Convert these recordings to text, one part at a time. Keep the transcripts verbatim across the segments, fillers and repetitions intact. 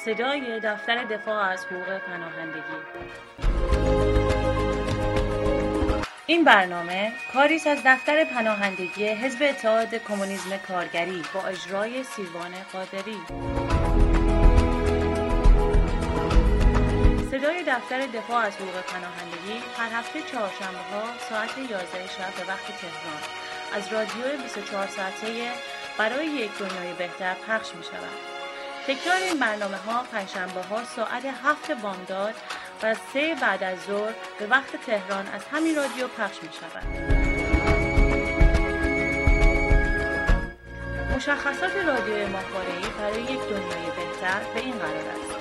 صدای دفتر دفاع از حقوق پناهندگی. این برنامه کاری است از دفتر پناهندگی حزب اتحاد کمونیسم کارگری با اجرای سیروان قادری. صدای دفتر دفاع از حقوق پناهندگی هر هفته چهارشنبه‌ها ساعت یازده شب به وقت تهران از رادیو بیست و چهار ساعته برای یک دنیای بهتر پخش می شود. تکرار این برنامه ها پنجشنبه ها ساعت هفت بامداد و سه بعد از ظهر به وقت تهران از همین رادیو پخش می شود. مشخصات رادیوی ماهواره‌ای برای یک دنیای بهتر به این قرار است: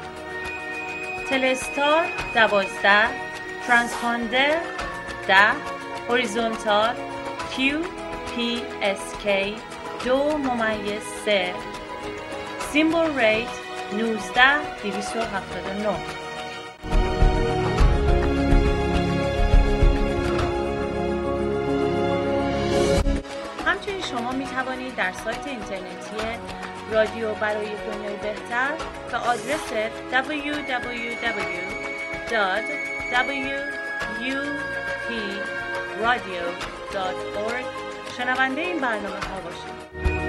تلستار دوازده، ترانسپاندر ده، هوریزونتال کیو پی اس کی دو ممیز سه، سیمبل ریت نوزده دویست و هفتاد و نه. همچنین شما می توانید در سایت اینترنتی رادیو برای دنیای بهتر به آدرس دبلیو دبلیو دبلیو دات دبلیو یو پی رادیو دات اورگ شنونده این برنامه ها باشید.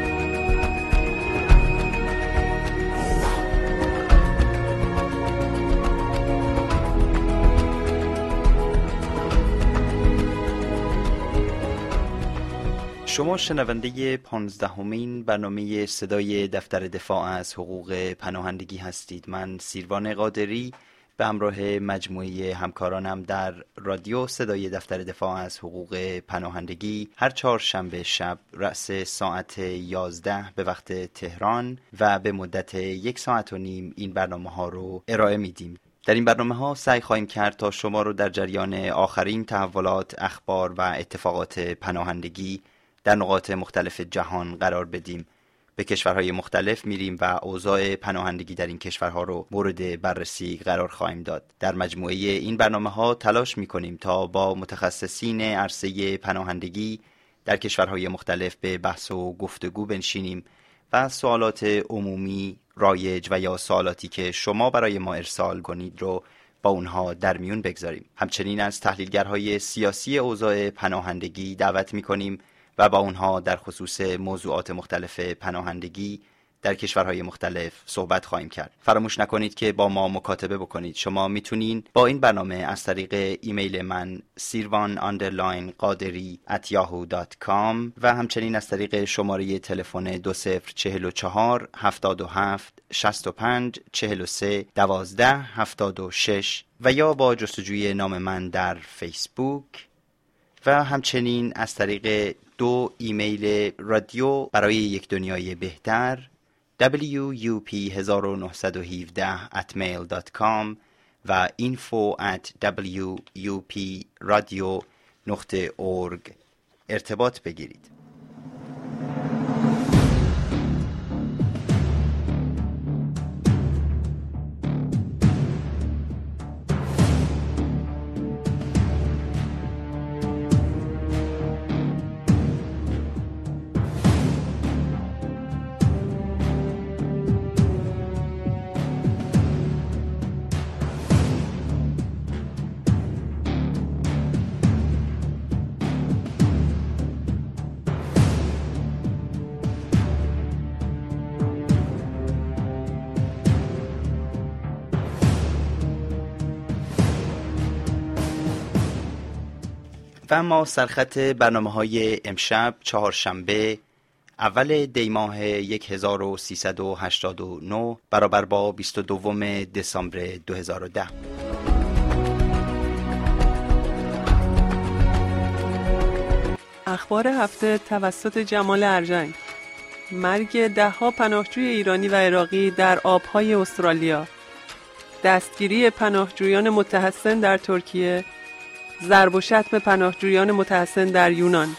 شما شنونده پانزدهمین برنامه صدای دفتر دفاع از حقوق پناهندگی هستید. من سیروان قادری به همراه مجموعه همکارانم در رادیو صدای دفتر دفاع از حقوق پناهندگی هر چهارشنبه شب رأس ساعت یازده به وقت تهران و به مدت یک ساعت و نیم این برنامه ها رو ارائه میدیم. در این برنامه ها سعی خواهیم کرد تا شما رو در جریان آخرین تحولات، اخبار و اتفاقات پناهندگی در نقاط مختلف جهان قرار بدیم. به کشورهای مختلف میریم و اوضاع پناهندگی در این کشورها رو مورد بررسی قرار خواهیم داد. در مجموعه این برنامه ها تلاش میکنیم تا با متخصصین عرصه پناهندگی در کشورهای مختلف به بحث و گفتگو بنشینیم و سوالات عمومی رایج و یا سوالاتی که شما برای ما ارسال کنید رو با اونها در میون بگذاریم. همچنین از تحلیلگرهای سیاسی اوضاع پناهندگی دعوت میکنیم و با اونها در خصوص موضوعات مختلف پناهندگی در کشورهای مختلف صحبت خواهیم کرد. فراموش نکنید که با ما مکاتبه بکنید. شما میتونین با این برنامه از طریق ایمیل من سیروان آندرلاین قادری ات یاهو دات کام و همچنین از طریق شماره تلفن دو صفر چهل و چهار هفتاد و هفت شصت و پنج چهل و سه دوازده هفتاد و شش و یا با جستجوی نام من در فیسبوک و همچنین از طریق دو ایمیل رادیو برای یک دنیای بهتر دبلیو یو پی یک نه یک هفت ات میل دات کام و اینفو ات دبلیو یو پی رادیو دات اورگ ارتباط بگیرید. و اما سرخط برنامه‌های امشب چهارشنبه اول دی ماه هزار و سیصد و هشتاد و نه برابر با بیست و دوم دسامبر دو هزار و ده. اخبار هفته توسط جمال ارجنگ: مرگ ده‌ها پناهجوی ایرانی و عراقی در آب‌های استرالیا، دستگیری پناهجویان متحصن در ترکیه، ضرب و شتم پناهجویان متحصن در یونان.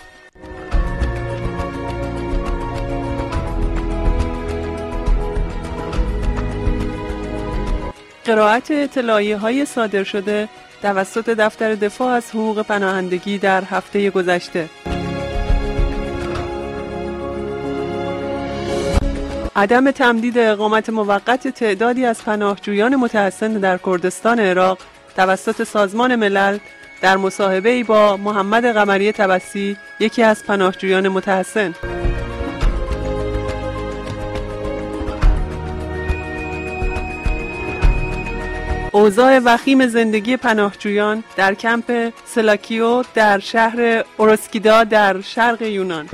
قرائت اطلاعیه‌های صادر شده توسط دفتر دفاع از حقوق پناهندگی در هفته گذشته. عدم تمدید اقامت موقت تعدادی از پناهجویان متحصن در کردستان عراق توسط سازمان ملل در مصاحبه‌ای با محمد قمری طبسی، یکی از پناهجویان متحصن. اوضاع وخیم زندگی پناهجویان در کمپ سلاکیو در شهر اورسکیدا در شرق یونان.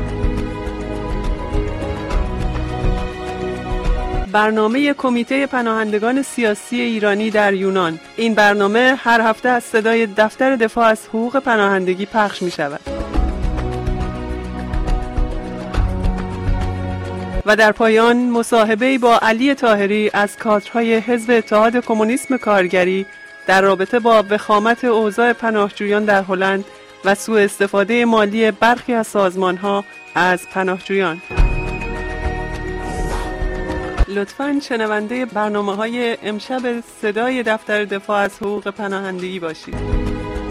برنامه کمیته پناهندگان سیاسی ایرانی در یونان. این برنامه هر هفته از صدای دفتر دفاع از حقوق پناهندگی پخش می شود. و در پایان مصاحبه‌ای با علی طاهری از کادرهای حزب اتحاد کمونیسم کارگری در رابطه با وخامت اوضاع پناهجویان در هلند و سوء استفاده مالی برخی از سازمان‌ها از پناهجویان. لطفاً شنونده برنامه‌های امشب صدای دفتر دفاع از حقوق پناهندگی باشید.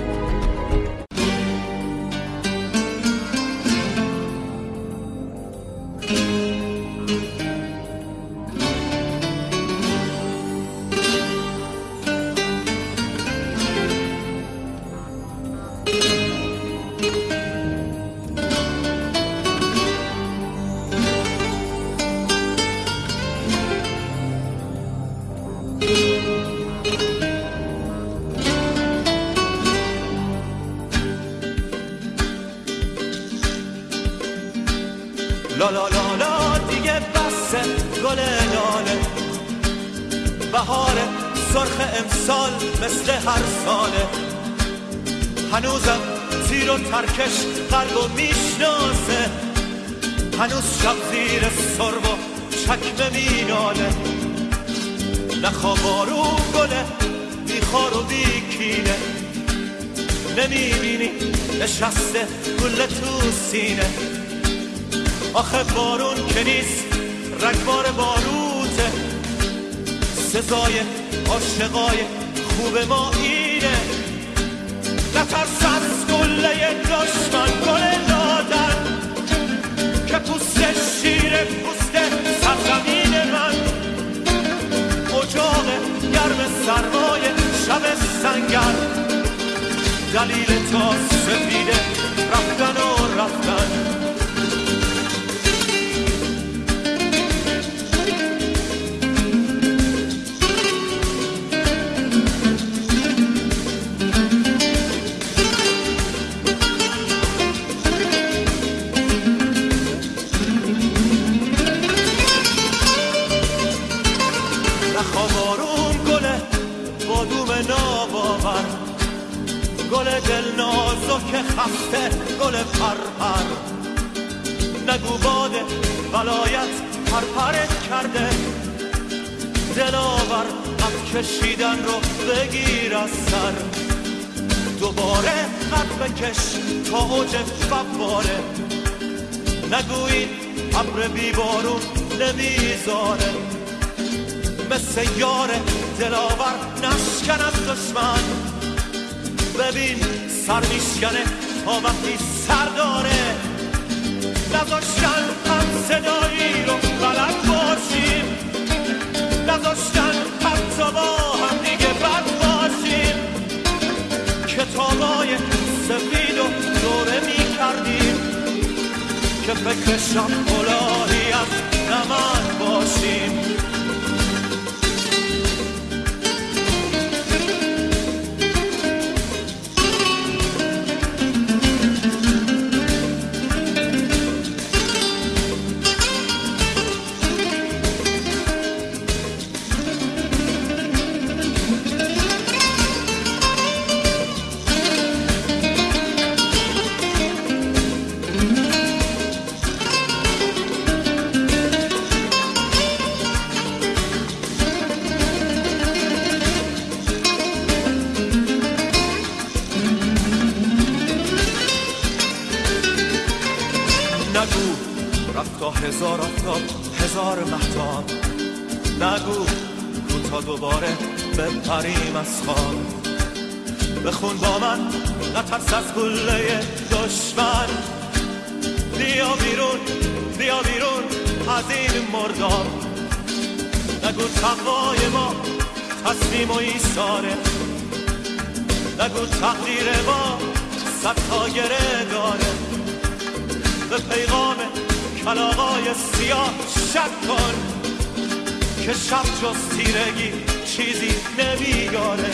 لا لا لا لا دیگه بسه گل لاله، بهار سرخ امسال مثل هر ساله، هنوزم تیر و ترکش قلبو میشناسه، هنوز شب زیر سرب و چکمه میناله، نخوا بارو گله بیخار و بیکینه، نمیبینی نشسته گل تو سینه، آخه بارون که نیست رگبار باروته، سزای عاشقای خوب ما اینه، نترس از گله دشمن گل دادن که پوست شیر پوست سرزمین من، اجاق گرم سرمای شب سنگر، دلیل تا سفیده رفتن و رفتن. گل دل نازک خسته گل پرپر، نگو باد ولایت پرپرت کرده، دلاور قد کشیدن رو بگیر از سر، دوباره قد بکش تا اوج فواره، نگو این ابر بیبارون نمیذاره، مثل یار دلاور نشکن از دشمن، ببین سر میشکنه تا وقتی سر داره، نذاشتن هم صدایی رو بلد باشیم، نذاشتن حتی با هم دیگه بد باشیم، کتابای سفید و دوره میکردیم که فکر شب کلاهی از نمد باشیم. هزار آفتاب هزار مهتاب، نگو کو تا دوباره بپریم از خواب، بخون با من نترس از گله دشمن، بیا بیرون بیا بیرون از این مردار. نگو تقوای ما تسلیم و ایثاره، نگو تقدیر ما صد تا گره داره. به پیغام کلاغای سیاه شک کن که شب جز تیرگی چیزی نمیاره.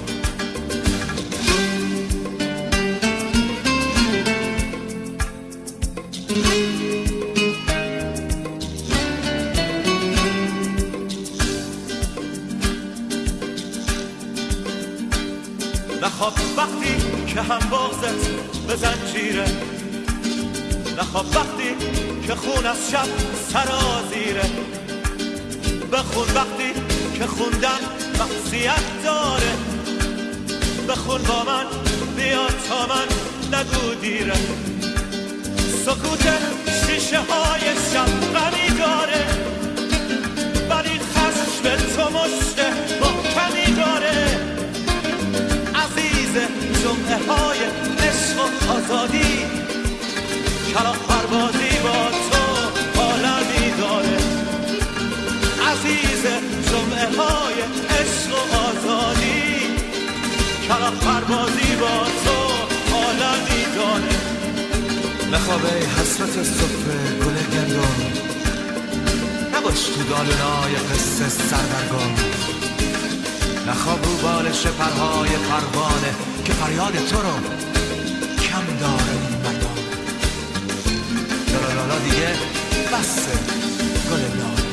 نخواب وقتی که هم بغزت به زنجیره، نخواب وقتی که خون از شب سرازیره. بخون وقتی که خوندن معصیت داره، بخون با من بیا تا من نگو دیره. سکوت شیشه های شب غمی داره، ولی خشم تو مشت محکمی داره. عزیز جمعه های عشق و آزادی، کلاغ پروازی با تو عالمی داره. عزیز جمعه های عشق و آزادی، کلاغ پروازی با تو عالمی داره. نخوابه حسرت صبح گل گندم، نباش تو دالونای قصه سردرگم. نخواب رو بالش پرهای پروانه که فریاد تو رو کم داره این مردم. لالالا دیگه بسه گل لاله.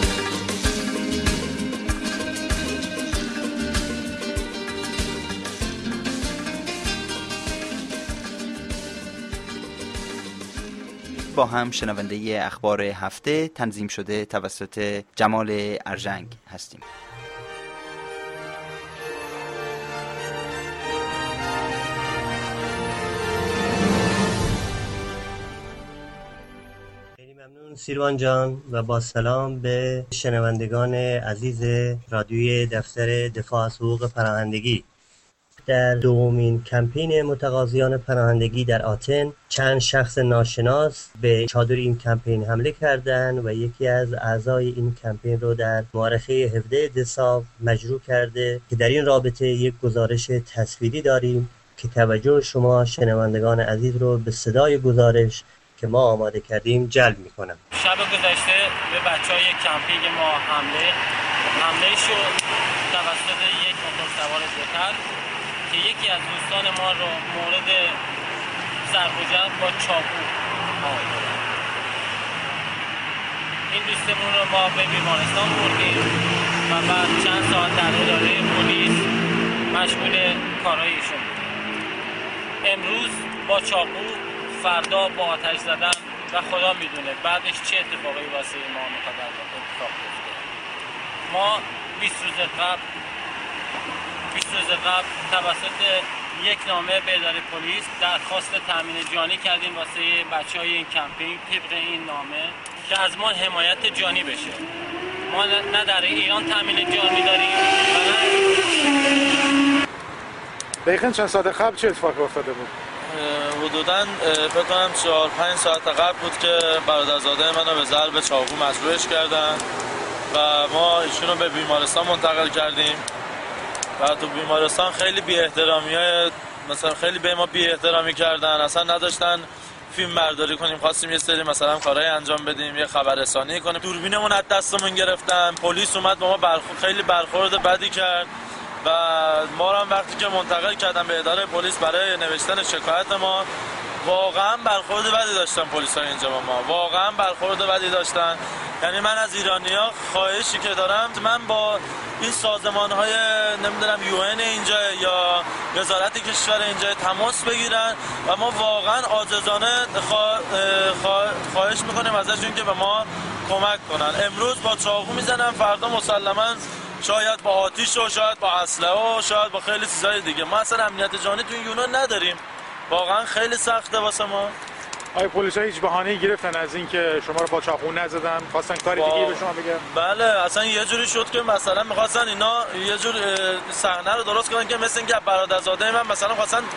با هم شنونده اخبار هفته تنظیم شده توسط جمال ارژنگ هستیم. خیلی ممنون سیروان جان و با سلام به شنوندگان عزیز رادیوی دفتر دفاع از حقوق پناهندگی. در دومین کمپین متقاضیان پناهندگی در آتن چند شخص ناشناس به چادر این کمپین حمله کردند و یکی از اعضای این کمپین رو در مورخه هفده دسامبر مجروح کرده که در این رابطه یک گزارش تصویری داریم که توجه شما شنوندگان عزیز رو به صدای گزارش که ما آماده کردیم جلب می‌کنم. شب گذشته به بچهای کمپینگ ما حمله حمله شد توسط یک موتورسوار زتر که یکی از دوستان ما رو مورد ضرب و جرح با چاقو آورد. این دوستمون رو ما به بیمارستان بردیم و بعد چند ساعت در اداره پلیس مشغول کارهای ایشون بودیم. امروز با چاقو، فردا با آتش زدن و خدا میدونه بعدش چه اتفاقی واسه ما مقدر اتفاق بیفته. ما بیست روز قبل بیست روز قبل توسط یک نامه به اداره پلیس درخواست تامین جانی کردیم واسه بچهای این کمپینگ طبق این نامه که از ما حمایت جانی بشه. ما نه در ایران تامین جانی داریم و نه. دقیقاً چند ساعت قبل چه اتفاقی افتاده بود؟ حدوداً فکر کنم چهار پنج ساعت قبل بود که برادرزاده منو به ضرب چاقو مجروحش کردن و ما ایشونو به بیمارستان منتقل کردیم و تو بیمارستان خیلی بی احترامی های مثلا خیلی به ما بی احترامی کردن، اصلا نداشتن فیلم برداری کنیم، خواستیم یه سری مثلا کارهای انجام بدیم، یه خبررسانی کنیم، دوربینمون از دستمون گرفتن، پلیس اومد با ما برخورد خیلی برخورد بدی کرد و ما هم وقتی که منتقل کردن به اداره پلیس برای نوشتن شکایت ما واقعا برخورد بدی داشتن پلیسای اینجا با ما، واقعا برخورد بدی داشتن. یعنی من از ایرانی‌ها خواهشی که دارم من با این سازمان‌های نمیدونم یو ان اینجا یا وزارت کشور اینجا تماس بگیرن و ما واقعا عاجزانه خوا... خوا... خواهش میکنیم ازشون که به ما کمک کنن. امروز با چاقو میزنن، فردا مسلماً شاید با آتش و شاید با اسلحه و شاید با خیلی چیزای دیگه. ما اصلا امنیت جانی تو یونان نداریم، واقعا خیلی سخته واسه ما. آیا پلیس‌ها هیچ بهانه‌ای گرفتن از اینکه شما رو با چاقو نزدن، خواستن کار با... دیگه به شما بگن؟ بله، اصلا یه جوری شد که مثلا می‌خواستن اینا یه جور صحنه رو درست کنن که مثل اینکه برادرزاده من مثلا خواستن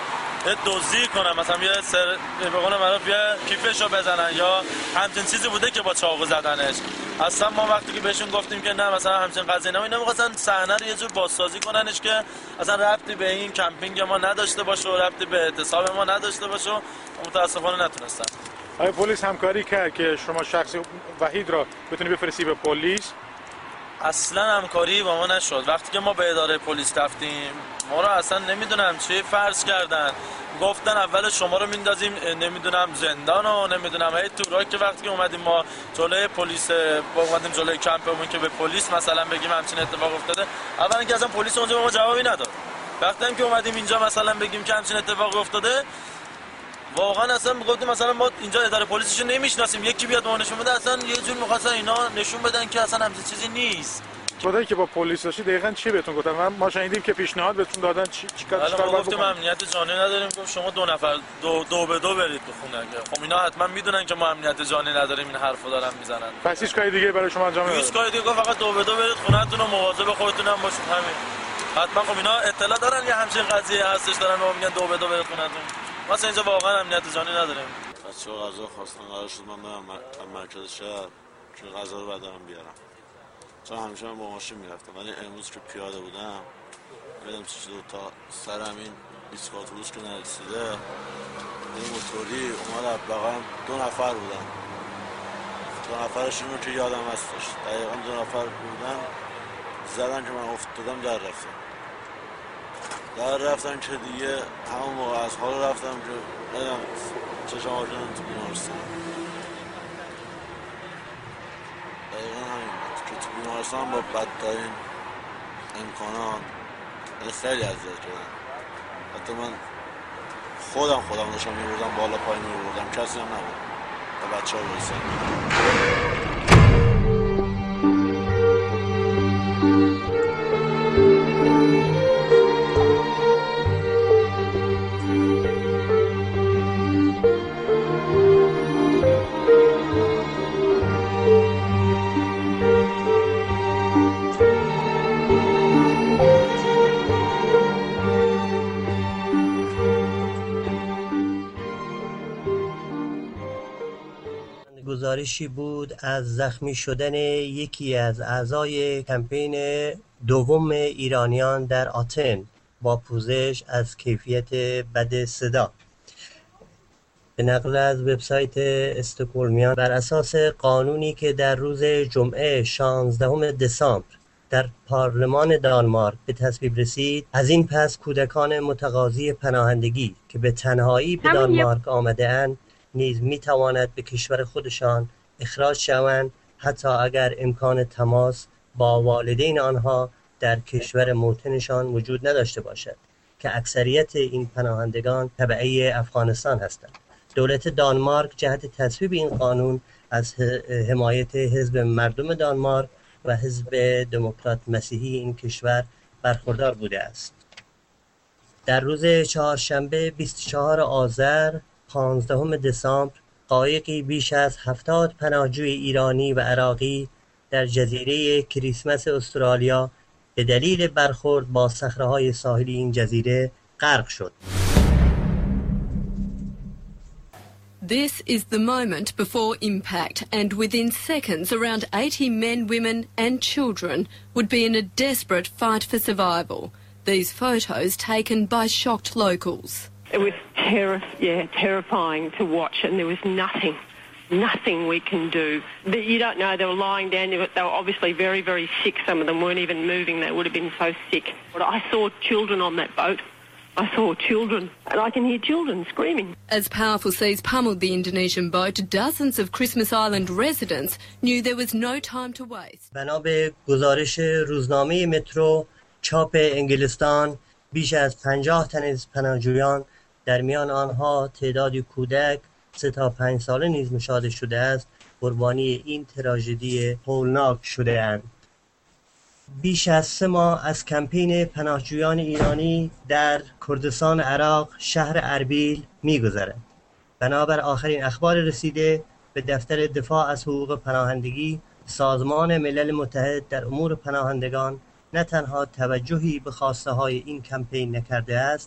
یه دزدی کنن، مثلا یه سر به قول معروف یه کیفشو بزنن یا همچین چیزی بوده که با چاقو زدنش. اصلا ما وقتی که بهشون گفتیم که نه مثلا همچین قضیه نه، اینا می‌خواستن صحنه رو یه جور بازسازی کننش که اصلا ربطی به این کمپینگ ما نداشته باشه و ربطی به اعتصاب ما نداشته باشه و متاسفانه نتونستن. آیا پلیس همکاری کرد که شما شخص وحید را بتونی بفرستی به پلیس؟ اصلا همکاری با ما نشد. وقتی که ما به اداره پلیس رفتیم ما رو اصلا نمیدونم چی فرض کردن، گفتن اول شما رو میندازیم نمیدونم زندان و نمیدونم هی تو که وقتی که اومدیم ما جلوی پلیس با اومدیم جلوی کمپمون که به پلیس مثلا بگیم همچین اتفاق افتاده، اولا اینکه اصلا پلیس اونجا به ما جوابی نداد. وقتی هم که اومدیم اینجا مثلا بگیم که همچین اتفاقی افتاده، واقعا اصلا میگفتیم مثلا ما اینجا اداره پلیسشو نمیشناسیم، یکی بیاد ما نشون بده، اصلا یه جور می‌خواستن اینا نشون بدن که اصلا همچین چیزی نیست. خدایی که با پلیس داشتی دقیقاً چی بهتون گفتن؟ من ما شنیدیم که پیشنهاد بهتون دادن چی چیکار چیکار باید بکنیم؟ امنیت جانی نداریم، گفت شما دو نفر دو, دو به دو برید به خونه. خب اینا حتما میدونن که ما امنیت جانی نداریم، این حرفو دارن میزنن. پس هیچ کاری دیگه برای شما انجام نمیدن؟ هیچ کاری دیگه، فقط دو به دو برید خونه‌تون و مواظب خودتون هم باشید، همین. حتما خب اینا اطلاع دارن یه همچین قضیه هستش، دارن به ما میگن دو به دو برید خونه‌تون. واسه اینجا واقعا امنیت جانی نداریم. بچه‌ها غذا خواستن، قرار شد من برم مرکز شهر چون غذا رو بعدم بیارم، چون همیشه من با ماشین میرفتم، ولی امروز که پیاده بودم دیدم چه شد تا سرم این بیست اتوبوس که نرسیده این موتوری اومد بغلم، دو نفر بودن، دو نفرشون رو که یادم هستش دقیقا دو نفر بودن، زدن که من افتادم در رفتم در رفتم که دیگه همون موقع از حال رفتم که بدم چشم آشدن تو بیمارستان. دقیقا همین بود که تو بیمارستان با بدترین امکانات خیلی اذیت شدم. حتی من خودم خودم داشتم میبردم بالا پای میبردم، کسی هم نبود و بچه ها برسن. گزارشی بود از زخمی شدن یکی از اعضای کمپین دوم ایرانیان در آتن با پوزش از کیفیت بد صدا. به نقل از وبسایت استکهلمیان، بر اساس قانونی که در روز جمعه شانزدهم دسامبر در پارلمان دانمارک به تصویب رسید، از این پس کودکان متقاضی پناهندگی که به تنهایی به دانمارک آمده اند نیز می تواند به کشور خودشان اخراج شوند، حتی اگر امکان تماس با والدین آنها در کشور موطنشان وجود نداشته باشد که اکثریت این پناهندگان تبعی افغانستان هستند. دولت دانمارک جهت تصویب این قانون از حمایت حزب مردم دانمارک و حزب دموکرات مسیحی این کشور برخوردار بوده است. در روز چهارشنبه بیست و چهارم آذر پانزدهم دسامبر قایقی بیش از هفتاد پناهجوی ایرانی و عراقی در جزیره کریسمس استرالیا به دلیل برخورد با صخره‌های ساحلی این جزیره غرق شد. This is the moment before impact, and within seconds around eighty men, women and children would be in a desperate fight for survival. These photos taken by shocked locals. It was terror, yeah, terrifying to watch, and there was nothing, nothing we can do. You don't know, they were lying down, they were obviously very, very sick. Some of them weren't even moving, they would have been so sick. But I saw children on that boat. I saw children, and I can hear children screaming. As powerful seas pummeled the Indonesian boat, dozens of Christmas Island residents knew there was no time to waste. بنا به گزارش روزنامه مترو چاپ انگلستان، بیش از پنجاه تن از پناهجویان، در میان آنها تعدادی کودک سه تا پنج ساله نیز مشاهده شده است، قربانی این تراژدی هولناک شده اند. بیش از سه ماه از کمپین پناهجویان ایرانی در کردستان عراق شهر اربیل می‌گذرد. بنابر آخرین اخبار رسیده به دفتر دفاع از حقوق پناهندگی، سازمان ملل متحد در امور پناهندگان نه تنها توجهی به خواسته‌های این کمپین نکرده است،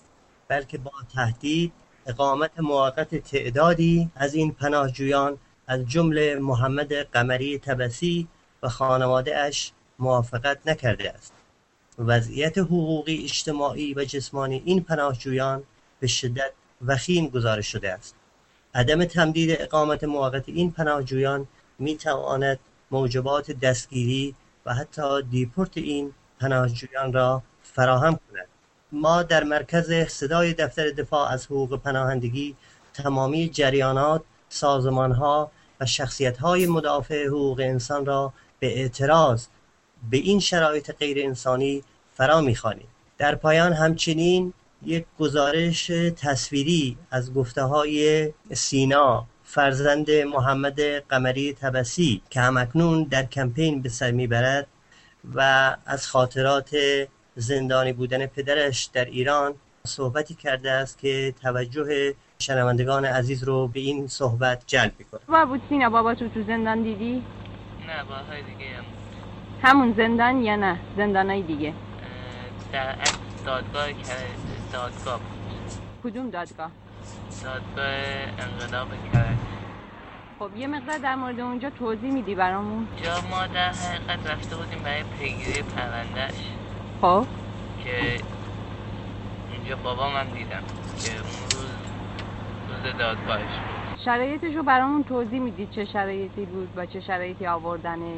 بلکه با تهدید اقامت موقت تعدادی از این پناهجویان از جمله محمد قمری طبسی و خانواده اش موافقت نکرده است. وضعیت حقوقی، اجتماعی و جسمانی این پناهجویان به شدت وخیم گزارش شده است. عدم تمدید اقامت موقت این پناهجویان می تواند موجبات دستگیری و حتی دیپورت این پناهجویان را فراهم کند. ما در مرکز صدای دفتر دفاع از حقوق پناهندگی تمامی جریانات، سازمانها و شخصیت‌های مدافع حقوق انسان را به اعتراض به این شرایط غیر انسانی فرا می‌خوانیم. در پایان همچنین یک گزارش تصویری از گفته‌های سینا، فرزند محمد قمری طبسی که همکنون در کمپین به سر میبرد و از خاطرات زندانی بودن پدرش در ایران صحبتی کرده است که توجه شنوندگان عزیز رو به این صحبت جلب می‌کنه. با بود سینا بابا تو تو زندان دیدی؟ نه باهای دیگه هم همون زندان یا نه زندانای دیگه؟ در دادگاه دادگاه کدوم دادگاه؟ دادگاه انقلاب کرد. خب یه مقدار در مورد اونجا توضیح میدی برامون؟ جا ما در حقیقت رفته بودیم برای پیگیری پروندهش. خب که اونجا بابام هم دیدم که اون روز روز دادگاهش بود. شرایطش رو برامون توضیح میدی چه شرایطی بود با چه شرایطی آوردنش؟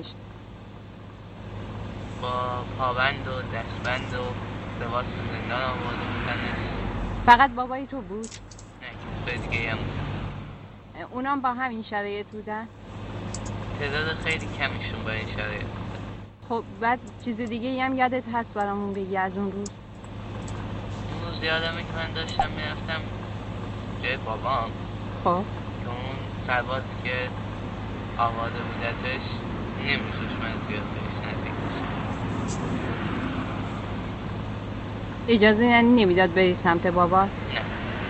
با پابند و دستبند و لباس زندان آورده بودنش. فقط بابای تو بود؟ نه به دیگه هم بود. اونام با همین شرایط بودن؟ تعداد خیلی کمیشون با این شرایط بودن. خب بعد چیز دیگه هم یادت هست برامون بگی از اون روز؟ اون روز یادمه که من داشتم میرفتم جای بابام. خب که اون سرباز که آواده بودتش نمیخوش من زیاد بهش نزدیک بشم. اجازه یعنی نمیداد بری سمت بابا؟ نه.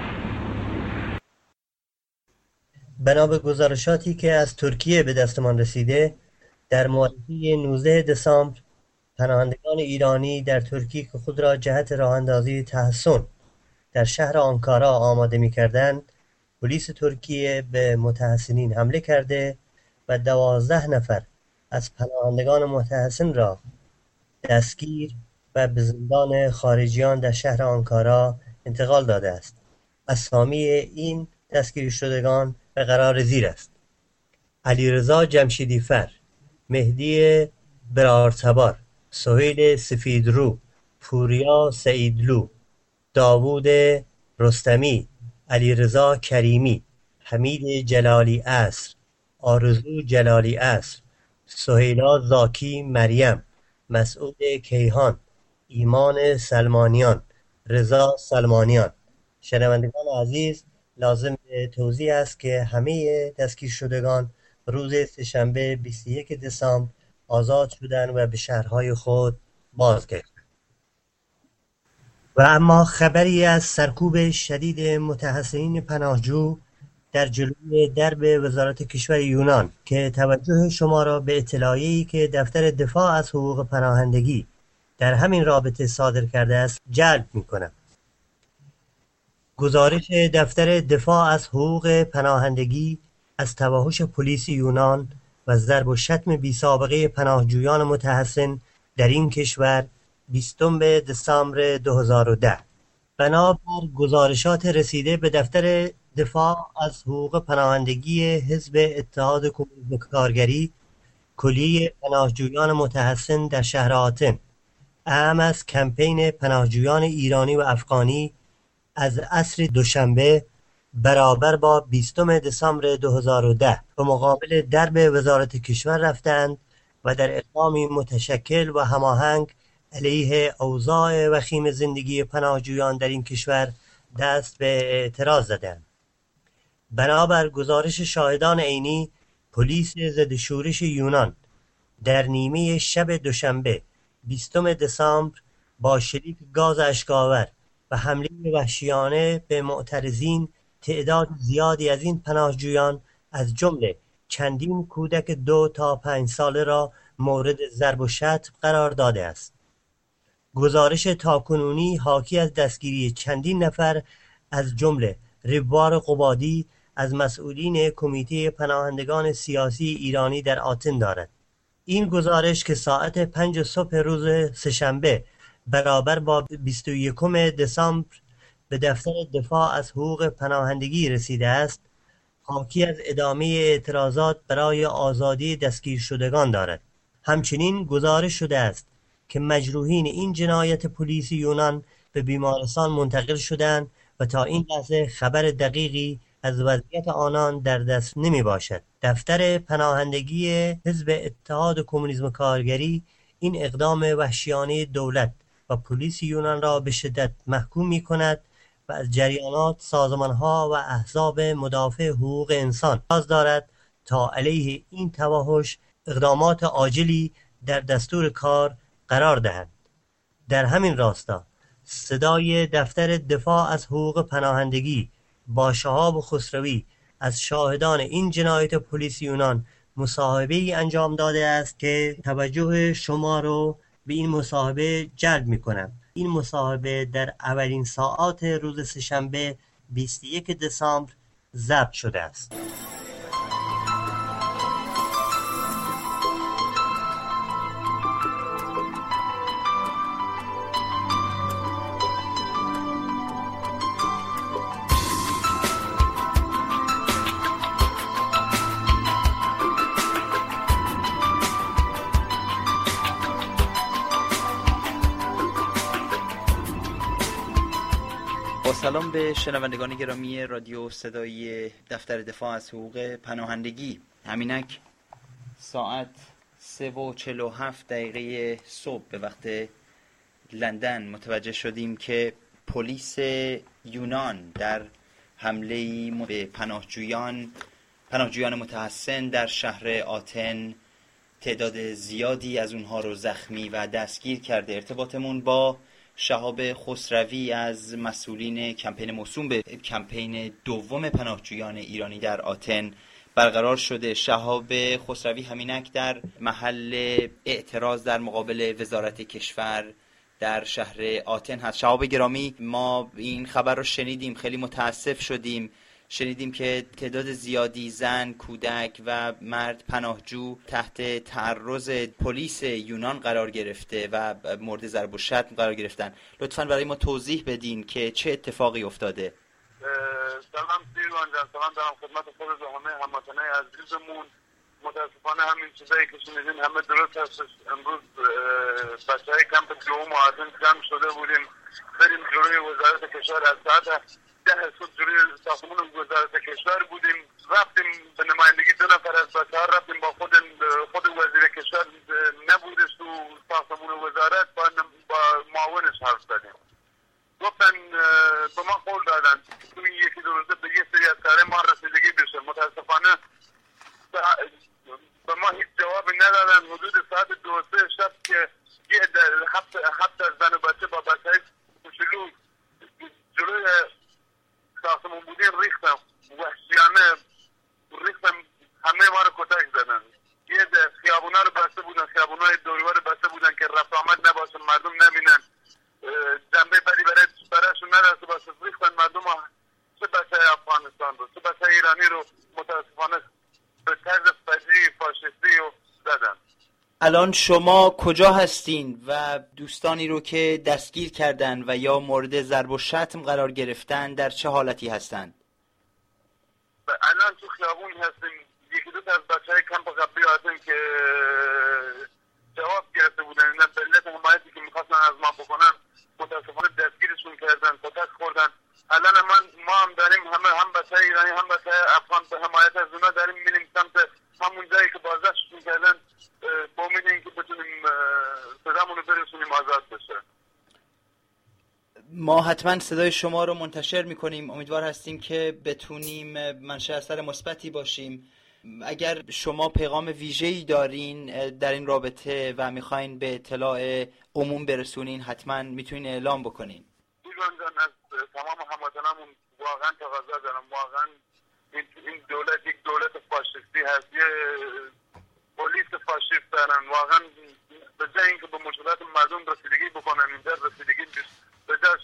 بنا به گزارشاتی که از ترکیه به دستمان رسیده، در ماهی نوزده دسامبر پناهندگان ایرانی در ترکیه که خود را جهت راه اندازی تحصن در شهر آنکارا آماده می‌کردند، پلیس ترکیه به متحصنین حمله کرده و دوازده نفر از پناهندگان متحصن را دستگیر و به زندان خارجیان در شهر آنکارا انتقال داده است. اسامی این دستگیر شدگان به قرار زیر است: علیرضا جمشیدیفر، مهدی برارتبار، سهیل سفیدرو، پوریا سعیدلو، داوود رستمی، علیرضا کریمی، حمید جلالی عصر، آرزو جلالی عصر، سهیلا زاکی مریم، مسعود کیهان، ایمان سلمانیان، رضا سلمانیان. شنوندگان عزیز، لازم به توضیح است که همه دستگیر شدگان روز سه‌شنبه بیست و یک دسامبر آزاد شدند و به شهرهای خود بازگشتند. و اما خبری از سرکوب شدید متحصنین پناهجو در جلوی درب وزارت کشور یونان که توجه شما را به اطلاعیه‌ای که دفتر دفاع از حقوق پناهندگی در همین رابطه صادر کرده است جلب می‌کنم. گزارش دفتر دفاع از حقوق پناهندگی از توحش پلیس یونان و ضرب و شتم بی سابقه پناهجویان متحصن در این کشور بیستم دسامبر دو هزار و ده. بنابر گزارشات رسیده به دفتر دفاع از حقوق پناهندگی حزب اتحاد کمونیسم کارگری، کلیه پناهجویان متحصن در شهر آتن، اهم از کمپین پناهجویان ایرانی و افغانی از عصر دوشنبه برابر با بیستم دسامبر دو هزار و ده به مقابل درب وزارت کشور رفتند و در اقدامی متشکل و هماهنگ علیه اوضاع وخیم زندگی پناهجویان در این کشور دست به اعتراض زدند. بنابر گزارش شاهدان عینی، پلیس ضد شورش یونان در نیمه شب دوشنبه بیستم دسامبر با شلیک گاز اشک‌آور و حمله وحشیانه به معترضین تعداد زیادی از این پناهجویان از جمله چندین کودک دو تا پنج ساله را مورد ضرب و شتم قرار داده است. گزارش تاکنونی حاکی از دستگیری چندین نفر از جمله ربوار قبادی از مسئولین کمیته پناهندگان سیاسی ایرانی در آتن دارد. این گزارش که ساعت پنج صبح روز سه‌شنبه برابر با بیست و یکم دسامبر به دفتر دفاع از حقوق پناهندگی رسیده است، حاکی از ادامه اعتراضات برای آزادی دستگیر شدگان دارد. همچنین گزارش شده است که مجروحین این جنایت پلیس یونان به بیمارستان منتقل شدند و تا این لحظه خبر دقیقی از وضعیت آنان در دست نمی باشد. دفتر پناهندگی حزب اتحاد کمونیسم کارگری این اقدام وحشیانه دولت و پلیس یونان را به شدت محکوم می کند و از جریانات، سازمانها و احزاب مدافع حقوق انسان نیاز دارد تا علیه این توحش اقدامات عاجلی در دستور کار قرار دهند. در همین راستا صدای دفتر دفاع از حقوق پناهندگی با شهاب خسروی از شاهدان این جنایت پلیس یونان مصاحبه‌ای انجام داده است که توجه شما رو به این مصاحبه جلب می‌کنم. این مصاحبه در اولین ساعات روز سه‌شنبه بیست و یک دسامبر ضبط شده است. سلام به شنوندگان گرامی رادیو صدای دفتر دفاع از حقوق پناهندگی. همینک ساعت سه و چهل و هفت دقیقه صبح به وقت لندن متوجه شدیم که پلیس یونان در حمله‌ای به پناهجویان پناهجویان متحصن در شهر آتن تعداد زیادی از اونها رو زخمی و دستگیر کرده. ارتباطمون با شهاب خسروی از مسئولین کمپین موسوم به کمپین دوم پناهجویان ایرانی در آتن برقرار شده. شهاب خسروی همینک در محل اعتراض در مقابل وزارت کشور در شهر آتن هست. شهاب گرامی، ما این خبر رو شنیدیم، خیلی متاسف شدیم. شنیدیم که تعداد زیادی زن، کودک و مرد پناهجو تحت تعرض پلیس یونان قرار گرفته و مورد ضرب و شتم قرار گرفتن. لطفاً برای ما توضیح بدین که چه اتفاقی افتاده. سلام سیروان جان، سلام دارم خدمت خود و همه هموطنان عزیزمون. متاسفانه همین چیزایی که شنیدین همه درست هستش. امروز بچهای کمپ دوم آتن جمع شده بودیم، بریم جلوی وزارت کشور از ساعت ده صبح جلوی ساختمان وزارت کشور بودیم. رفتیم به نمایندگی دو نفر از بچه‌ها رفتیم با خود خود وزیر کشور نبودش تو ساختمان وزارت، با با معاونش حرف زدیم. گفتن به ما قول دادن تو این یکی دو روزه به یه سری از کارهای ما رسیدگی بشه. متاسفانه به ما هیچ جوابی ندادن. حدود ساعت دو سه شب که یه هفت هفت از زن و بچه با بچه‌های کوچولو جلوی ساختمون بودیم ریختم، وحشیانه ریختم، همه ما رو کتک زدن. یه خیابونا رو بسته بودن، خیابونای دوروبر رو بسته بودن که رفت آمد نباشه، مردم نبینن، جنبه بدی برای برایشون نداشته باشه. ریختن مردم ها، چه بچه افغانستان رو چه بچه ایرانی رو متاسفانه به طرز فجیع فاشisتی رو زدن. الان شما کجا هستین و دوستانی رو که دستگیر کردن و یا مورد ضرب و شتم قرار گرفتن در چه حالتی هستند؟ الان تو خیابون هستیم. یکی دو تا از بچهای کمپ قبلی آتن که جواب گرفته بودن، اینا به علت حمایتی که میخواستن از ما بکنن متاسفانه دستگیرشون کردن، کتک خوردن. الان من ما هم داریم همه هم بچهای ایرانی هم بچهای افغان به حمایت از اونا داریم میریم سمت همون جایی که بازداشتشون کردن، با امید اینکه بتونیم صدامون رو برسونیم آزاد بشه. ما حتما صدای شما رو منتشر میکنیم. امیدوار هستیم که بتونیم منشأ اثر مثبتی باشیم. اگر شما پیغام ویژه‌ای دارین در این رابطه و میخواین به اطلاع عموم برسونین، حتما میتونین اعلام بکنین. ایران جان، از تمام هموطنامون واقعا تقاضا دارم، واقعا این دولت یک دولت فاشisتی هست. یه پلیس فاشیست دارن. واقعا به جای اینکه به مشکلات مردم رسیدگی بکنن اینجا رسیدگی به جاش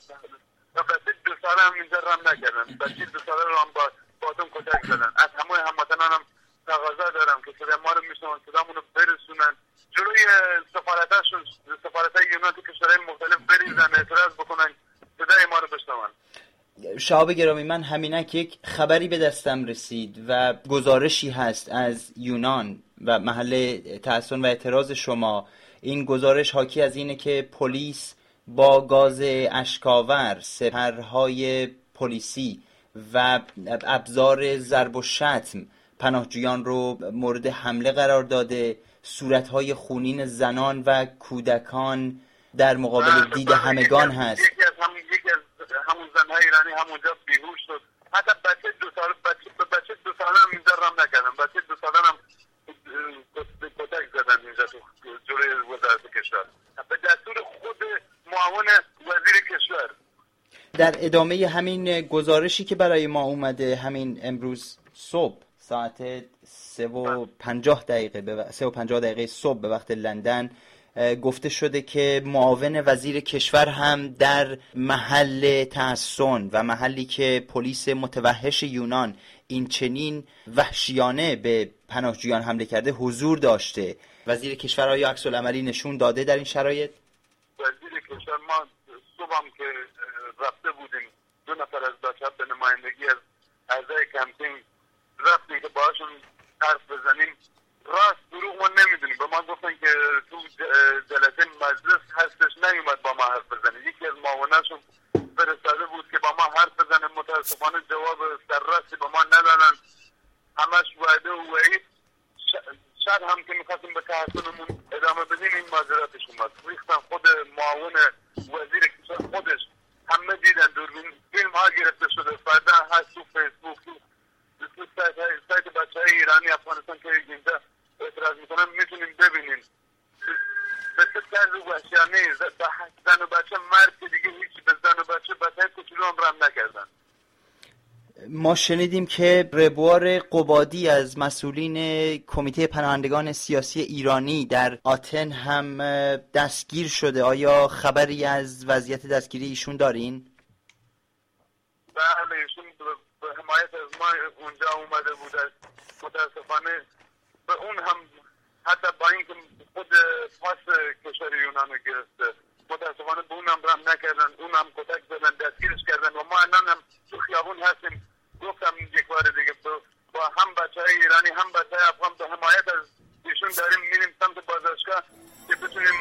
بچه دو ساله هم اینجا رم نکردن، بچه دو ساله رو هم با باتون کتک زدن. از همه هموطنانم تقاضا دارم که صدای ما رو میشنون، صدامون رو برسونن جلوی سفارتاشون، سفارتای یونان تو کشورهای مختلف بریزن، اعتراض بکنن، صدای ما رو بشنون. شهاب گرامی، من همینک یک خبری به دستم رسید و گزارشی هست از یونان و محل تحسن و اعتراض شما. این گزارش حاکی از اینه که پلیس با گاز اشکاور، سپرهای پلیسی و ابزار ضرب و شتم پناهجویان رو مورد حمله قرار داده. صورتهای خونین زنان و کودکان در مقابل دید همگان هست. یکی از همون یکی از همون زنهای ایرانی همونجا بیهوش شد. حتی بچه دو سال بچه بچه دو ساله هم اینجا رم نکردن، بچه دو ساله هم کتک زدن اینجا تو جلوی وزارت کشور به دستور خود معاون وزیر کشور. در ادامه همین گزارشی که برای ما اومده همین امروز صبح ساعت سه و پنجاه دقیقه به سه و پنجاه دقیقه صبح به وقت لندن گفته شده که معاون وزیر کشور هم در محل تحصن و محلی که پلیس متوحش یونان این چنین وحشیانه به پناهجویان حمله کرده حضور داشته. وزیر کشور آیا عکس العملی نشون داده در این شرایط؟ وزیر کشور ما صبح هم که رفته بودیم، دو نفر از بچه‌ها به نمایندگی از اعضای کمپین رفتیم که باهاشون حرف بزنیم. راست دروغ ما نمیدونیم. به ما گفتن که تو جلسه مجلس هستش، نیومد با ما حرف بزنه. یکی از معاوناشون فرستاده بود که با ما حرف بزنه، متاسفانه جواب سرراستی به ما ندادن. همش وعده و وعید. شاید هم که میخواستیم به تحصیلمون ادامه بدیم این ماجراتش اومد. ریختن خود معاون وزیر کشور خودش، همه دیدن، دوربین فیلم ها گرفته شده، فردا هست تو فیسبوک، تو تو سایت, سایت بچه های ایرانی افغانستان که اینجا اعتراض میکنن میتونیم ببینیم. به چه طرز وحشیانه زن و بچه مرد که دیگه هیچی به زن و بچه بچه های کوچولو هم رم نکردن. ما شنیدیم که ربوار قبادی از مسئولین کمیته پناهندگان سیاسی ایرانی در آتن هم دستگیر شده. آیا خبری از وضعیت دستگیری ایشون دارین؟ بله، ایشون به حمایت از ما اونجا اومده بود. متاسفانه به اون هم حتی با اینکه خود پاس کشور یونان رو گرفته، متاسفانه به اون هم رحم نکردن، اون هم کتک زدن، دستگیرش کردن و ما الان هم تو خیابون هستیم. گفتم یک بار دیگه با هم بچه های ایرانی هم بچه های افغان به حمایت از ایشون داریم میریم سمت بازداشتگاه که بتونیم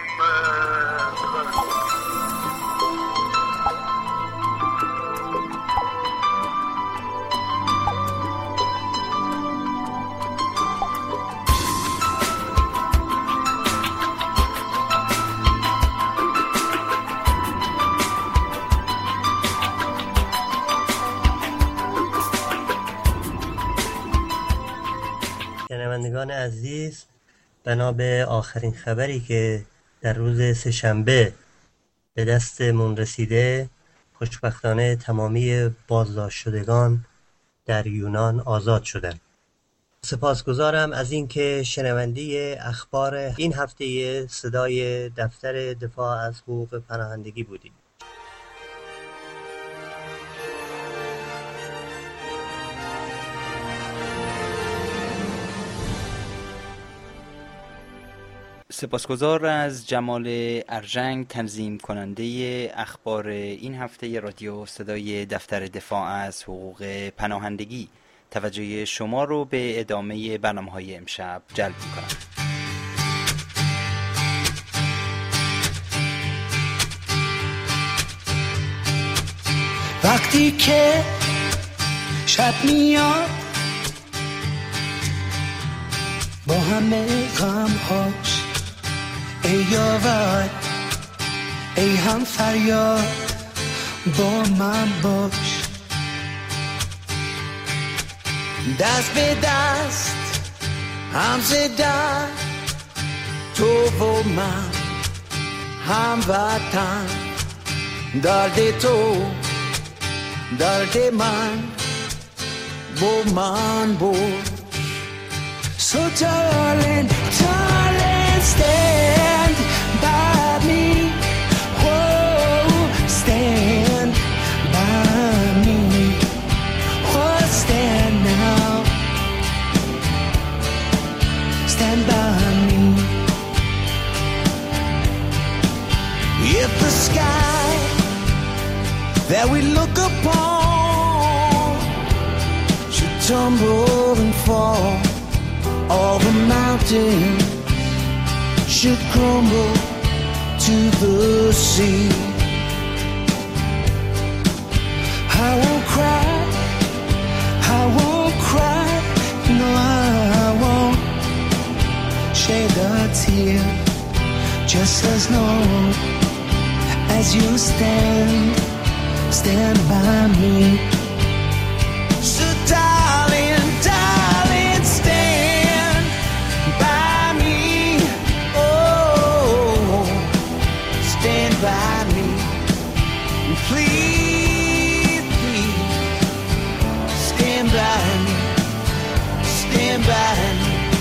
شنوندگان عزیز، بنا به آخرین خبری که در روز سه‌شنبه به دستمون رسیده، خوشبختانه تمامی بازداشت شدگان در یونان آزاد شدند. سپاسگزارم از اینکه شنونده اخبار این هفته صدای دفتر دفاع از حقوق پناهندگی بودید. سپاسگزار از جمال ارژنگ، تنظیم کننده اخبار این هفته رادیو صدای دفتر دفاع از حقوق پناهندگی. توجه شما رو به ادامه برنامه‌های امشب جلب می‌کنم. وقتی که شب میاد با همه غم‌هاش، ای یاور ای هم فریاد با من باش، دست به دست هم زدن تو و من، هم وطن، درد تو درد من، با من باش. So darling, darling, stand by me. Whoa, stand by me. Oh, stand now. Stand by me. If the sky that we look upon should tumble and fall, all the mountains should crumble to the sea, I won't cry, I won't cry, no I won't shed a tear, just as long as you stand, stand by me. So darling, darling, stand by me. Oh, stand by me. Please, please, stand by me. Stand by me.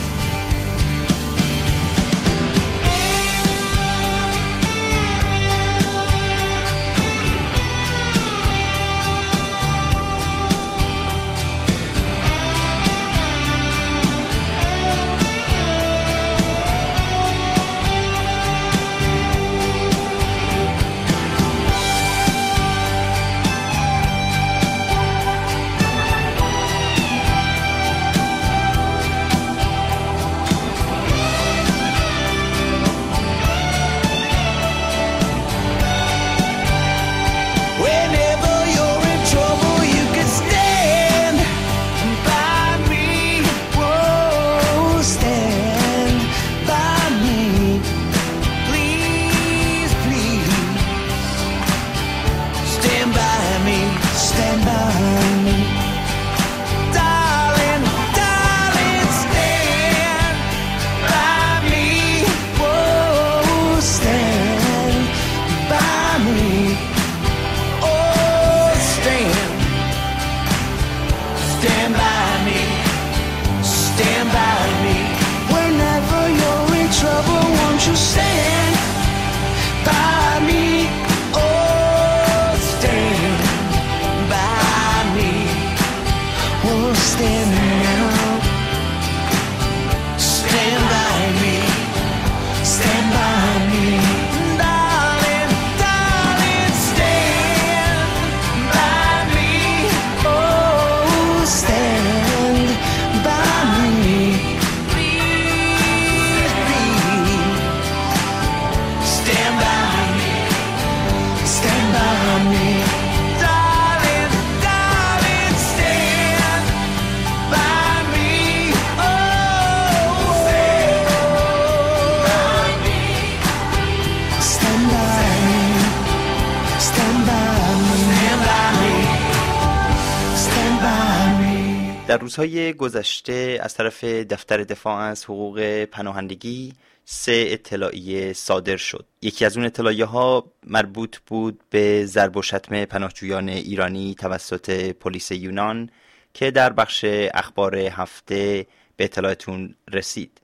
در روزهای گذشته از طرف دفتر دفاع از حقوق پناهندگی سه اطلاعیه صادر شد. یکی از اون اطلاعیه ها مربوط بود به ضرب و شتم پناهجویان ایرانی توسط پلیس یونان که در بخش اخبار هفته به اطلاعتون رسید.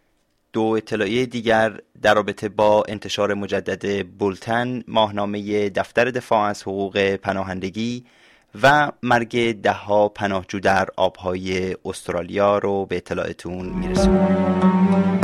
دو اطلاعیه دیگر در رابطه با انتشار مجدد بولتن ماهنامه دفتر دفاع از حقوق پناهندگی و مرگ ده ها پناهجو در آبهای استرالیا رو به اطلاعتون میرسونم.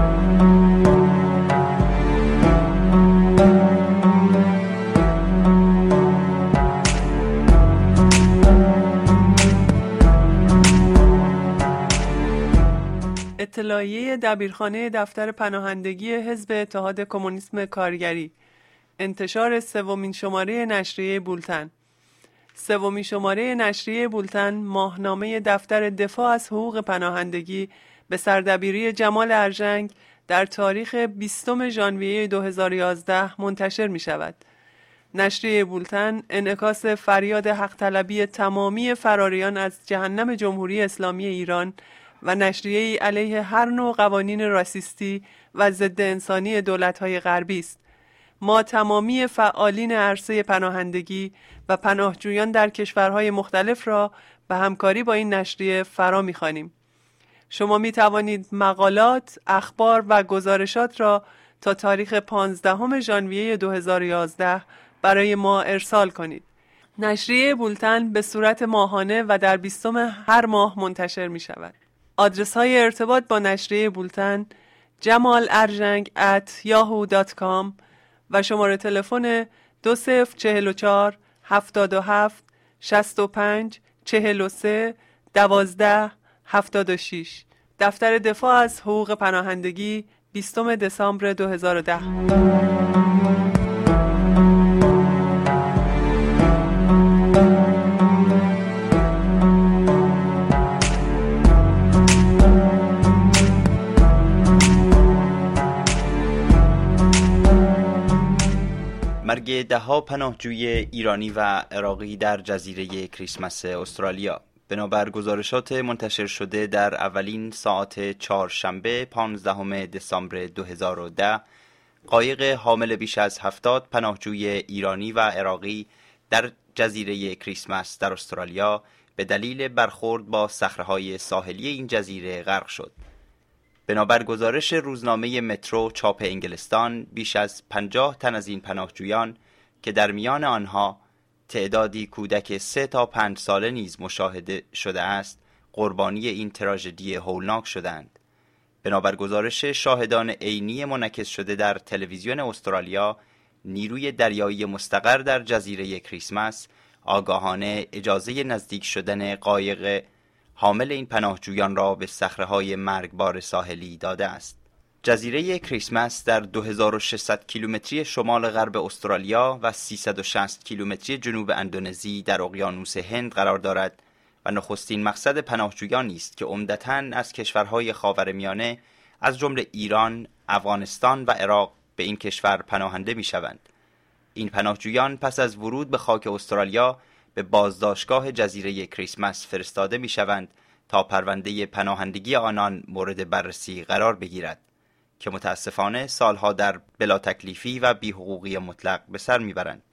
اطلاعیه دبیرخانه دفتر پناهندگی حزب اتحاد کمونیسم کارگری، انتشار سومین شماره نشریه بولتن. سومین شماره نشریه بولتن ماهنامه دفتر دفاع از حقوق پناهندگی به سردبیری جمال ارژنگ در تاریخ بیستم ژانویه دو هزار و یازده منتشر می شود. نشریه بولتن انعکاس فریاد حق طلبی تمامی فراریان از جهنم جمهوری اسلامی ایران و نشریه‌ای علیه هر نوع قوانین راسیستی و ضد انسانی دولت‌های غربی است. ما تمامی فعالین عرصه پناهندگی و پناهجویان در کشورهای مختلف را به همکاری با این نشریه فرا می‌خوانیم. شما می توانید مقالات، اخبار و گزارشات را تا تاریخ پانزدهم ژانویه دو هزار و یازده برای ما ارسال کنید. نشریه بولتن به صورت ماهانه و در بیستم هر ماه منتشر می شود. آدرس های ارتباط با نشریه بولتن جمال ارژنگ ات یاهو دات کام و شماره تلفن دو صفر چهل و چهار هفتاد و هفت شصت و پنج چهل و سه دوازده هفتاد و شش. دفتر دفاع از حقوق پناهندگی بیستم دسامبر دو هزار و ده. مرگ ده‌ها پناهجوی ایرانی و عراقی در جزیره کریسمس استرالیا. بنابر گزارشات منتشر شده در اولین ساعات چهارشنبه پانزدهم دسامبر دو هزار و ده، قایق حامل بیش از هفتاد پناهجوی ایرانی و عراقی در جزیره کریسمس در استرالیا به دلیل برخورد با صخره‌های ساحلی این جزیره غرق شد. بنابر گزارش روزنامه مترو چاپ انگلستان، بیش از پنجاه تن از این پناهجویان که در میان آنها تعدادی کودک سه تا پنج ساله نیز مشاهده شده است، قربانی این تراژدی هولناک شدند. بنابر گزارش شاهدان عینی منعکس شده در تلویزیون استرالیا، نیروی دریایی مستقر در جزیره کریسمس آگاهانه اجازه نزدیک شدن قایق حامل این پناهجویان را به صخره‌های مرگبار ساحلی داده است. جزیره کریسمس در دو هزار و ششصد کیلومتری شمال غرب استرالیا و سیصد و شصت کیلومتری جنوب اندونزی در اقیانوس هند قرار دارد و نخستین مقصد پناهجویانی است که عمدتاً از کشورهای خاورمیانه از جمله ایران، افغانستان و عراق به این کشور پناهنده می‌شوند. این پناهجویان پس از ورود به خاک استرالیا به بازداشتگاه جزیره کریسمس فرستاده می‌شوند تا پرونده پناهندگی آنان مورد بررسی قرار بگیرد که متاسفانه سالها در بلا تکلیفی و بی‌حقوقی مطلق به سر میبرند.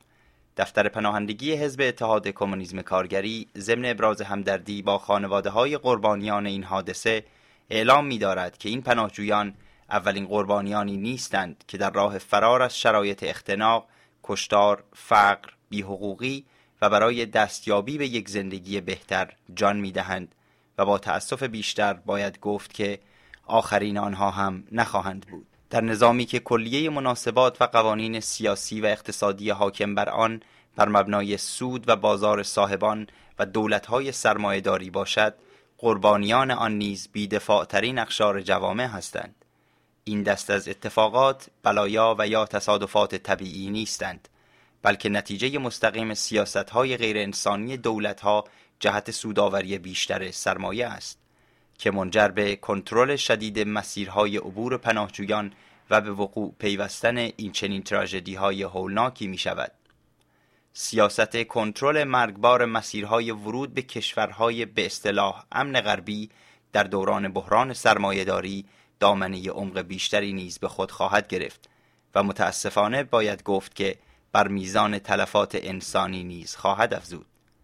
دفتر پناهندگی حزب اتحاد کمونیسم کارگری ضمن ابراز همدردی با خانواده‌های قربانیان این حادثه اعلام می‌دارد که این پناهجویان اولین قربانیانی نیستند که در راه فرار از شرایط اختناق، کشتار، فقر، بی‌حقوقی و برای دستیابی به یک زندگی بهتر جان می‌دهند و با تأسف بیشتر باید گفت که آخرین آنها هم نخواهند بود. در نظامی که کلیه مناسبات و قوانین سیاسی و اقتصادی حاکم بر آن بر مبنای سود و بازار صاحبان و دولت‌های سرمایه‌داری باشد، قربانیان آن نیز بی‌دفاع‌ترین اقشار جوامع هستند. این دست از اتفاقات بلایا و یا تصادفات طبیعی نیستند، بلکه نتیجه مستقیم سیاست‌های غیر انسانی دولت‌ها جهت سودآوری بیشتر سرمایه است که منجر به کنترل شدید مسیرهای عبور پناهجویان و به وقوع پیوستن این چنین تراژدی‌های هولناکی می‌شود. سیاست کنترل مرگبار مسیرهای ورود به کشورهای به اصطلاح امن غربی در دوران بحران سرمایه‌داری دامنه عمق بیشتری نیز به خود خواهد گرفت و متاسفانه باید گفت که بر میزان تلفات انسانی نیز خواهد افزود.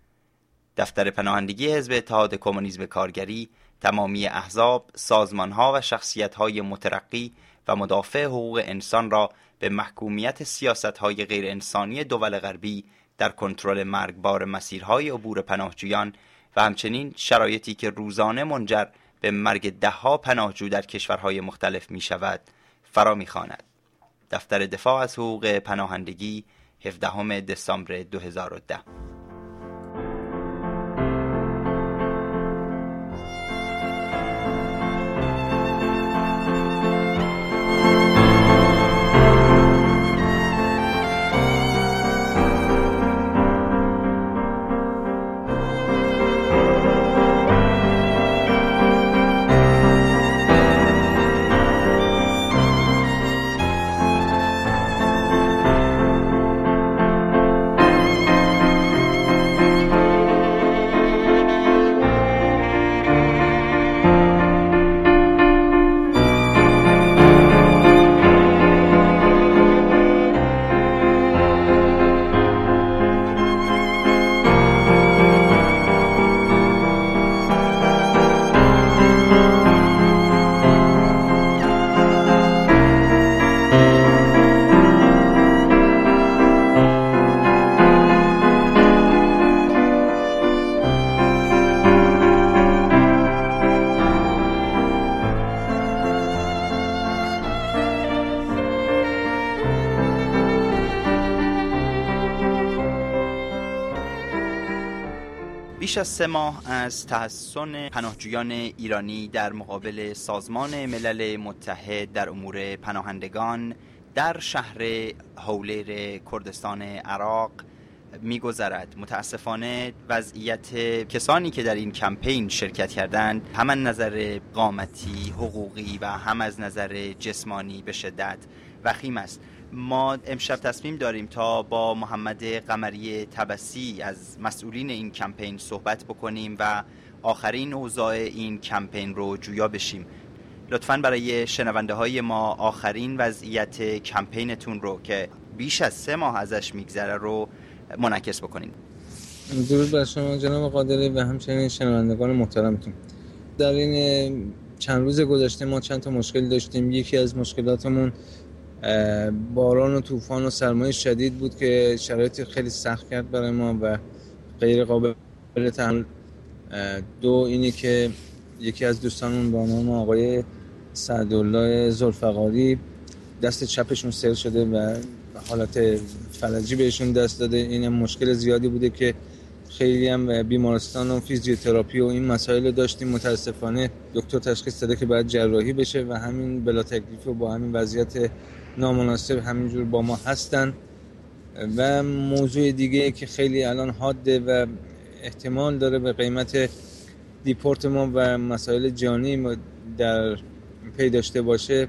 دفتر پناهندگی حزب اتحاد کمونیسم کارگری تمامی احزاب، سازمان‌ها و شخصیت‌های مترقی و مدافع حقوق انسان را به محکومیت سیاست‌های غیر انسانی دول غربی در کنترل مرگبار مسیرهای عبور پناهجویان و همچنین شرایطی که روزانه منجر به مرگ ده‌ها پناهجو در کشورهای مختلف می‌شود فرا می‌خواند. دفتر دفاع از حقوق پناهندگی هفدهم دسامبر دو هزار و ده. بیش از سه ماه از تحسن پناهجویان ایرانی در مقابل سازمان ملل متحد در امور پناهندگان در شهر حولیر کردستان عراق می‌گذرد. متاسفانه وضعیت کسانی که در این کمپین شرکت کردند هم از نظر قامتی، حقوقی و هم از نظر جسمانی به شدت وخیم است. ما امشب تصمیم داریم تا با محمد قمری طبسی از مسئولین این کمپین صحبت بکنیم و آخرین اوضاع این کمپین رو جویا بشیم. لطفاً برای شنونده های ما آخرین وضعیت کمپینتون رو که بیش از سه ماه ازش میگذره رو منعکس بکنین. درود بر شما جناب قادری و همچنین شنوندگان محترمتون. در این چند روز گذشته ما چند تا مشکل داشتیم. یکی از مشکلاتمون باران و طوفان و سرمایه شدید بود که شرایط خیلی سخت کرد برای ما و غیر قابل تحمل. دو اینی که یکی از دوستانمون با نام آقای سعدالله ذوالفقاری دست چپشون سر شده و حالت فلجی بهشون دست داده. این مشکل زیادی بوده که خیلی هم بیمارستان و فیزیوتراپی و این مسائل داشتیم. متاسفانه دکتر تشخیص داده که باید جراحی بشه و همین بلا تکلیف و با همین وضعیت نامناسب همینجور با ما هستن. و موضوع دیگه که خیلی الان حاده و احتمال داره به قیمت دیپورت ما و مسائل جانی در پی داشته باشه،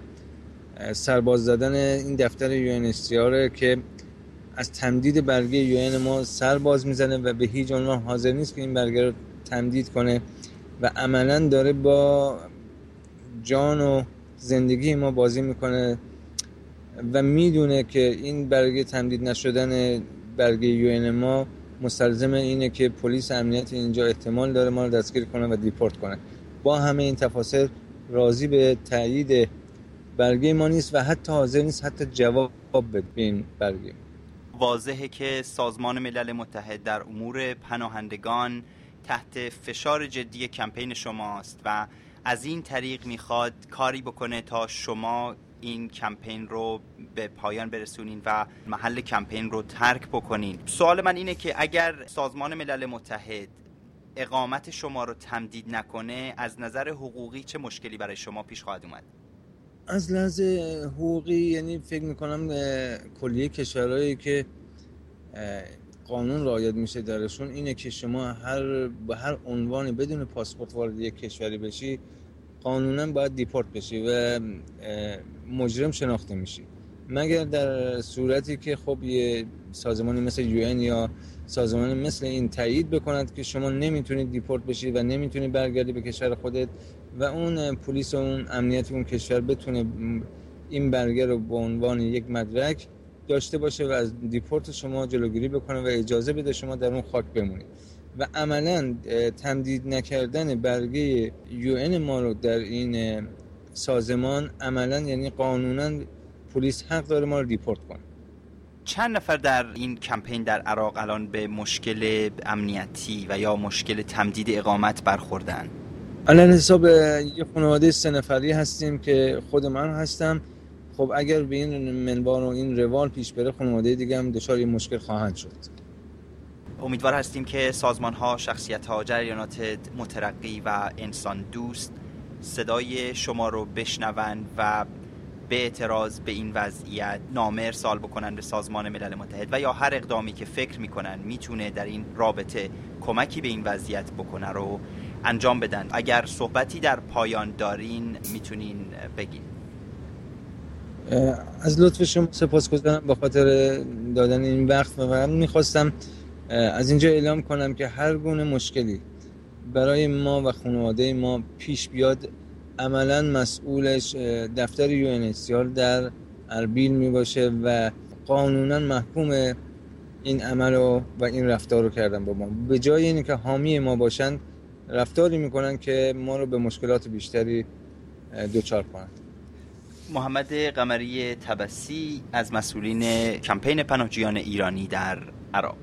سرباز زدن این دفتر یو ان اچ سی آر که از تمدید برگه یو ان ما سرباز میزنه و به هیچ عنوان حاضر نیست که این برگه رو تمدید کنه و عملاً داره با جان و زندگی ما بازی میکنه و میدونه که این برگه تمدید نشدن برگه یو ان ما مستلزم اینه که پلیس امنیت اینجا احتمال داره ما رو دستگیر کنه و دیپورت کنه. با همه این تفاصیل راضی به تایید برگه ما نیست و حتی حاضر نیست حتی جواب بده به این برگه. واضحه که سازمان ملل متحد در امور پناهندگان تحت فشار جدی کمپین شماست و از این طریق میخواد کاری بکنه تا شما این کمپین رو به پایان برسونین و محل کمپین رو ترک بکنین. سوال من اینه که اگر سازمان ملل متحد اقامت شما رو تمدید نکنه از نظر حقوقی چه مشکلی برای شما پیش خواهد اومد؟ از لحاظ حقوقی یعنی فکر میکنم کلیه کشورهایی که قانون رعایت میشه درشون اینه که شما هر به هر عنوانی بدون پاسپورت وارد یک کشوری بشی قانونا باید دیپورت بشی و مجرم شناخته میشی، مگر در صورتی که خب یه سازمانی مثل یو ان یا سازمانی مثل این تایید بکنند که شما نمیتونید دیپورت بشی و نمیتونی برگردی به کشور خودت و اون پلیس و اون امنیت اون کشور بتونه این برگه رو به عنوان یک مدرک داشته باشه و از دیپورت شما جلوگیری بکنه و اجازه بده شما در اون خاک بمونید. و عملاً تمدید نکردن برگه یو ان ما رو در این سازمان عملاً یعنی قانوناً پلیس حق داره ما رو دیپورت کنه. چند نفر در این کمپین در عراق الان به مشکل امنیتی و یا مشکل تمدید اقامت برخوردن؟ الان حساب یه خانواده سه نفری هستیم که خود من هستم. خب اگر به این منوال و این روال پیش بره خانواده دیگه هم دچار این مشکل خواهند شد. امیدوار هستیم که سازمان‌ها، شخصیت‌ها، جریانات مترقی و انسان دوست صدای شما رو بشنوند و به اعتراض به این وضعیت نامه ارسال بکنن به سازمان ملل متحد و یا هر اقدامی که فکر میکنن میتونه در این رابطه کمکی به این وضعیت بکنه رو انجام بدن. اگر صحبتی در پایان دارین میتونین بگین. از لطف شما سپاسگزارم به خاطر دادن این وقت و من میخواستم از اینجا اعلام کنم که هر گونه مشکلی برای ما و خانواده ما پیش بیاد عملاً مسئولش دفتر یو ان اچ سی آر در اربیل می باشه و قانوناً محکوم این عمل و این رفتار رو کردن با ما. به جای اینکه حامی ما باشن رفتاری میکنن که ما رو به مشکلات بیشتری دوچار کنند. محمد قمری طبسی از مسئولین کمپین پناهجویان ایرانی در عراق.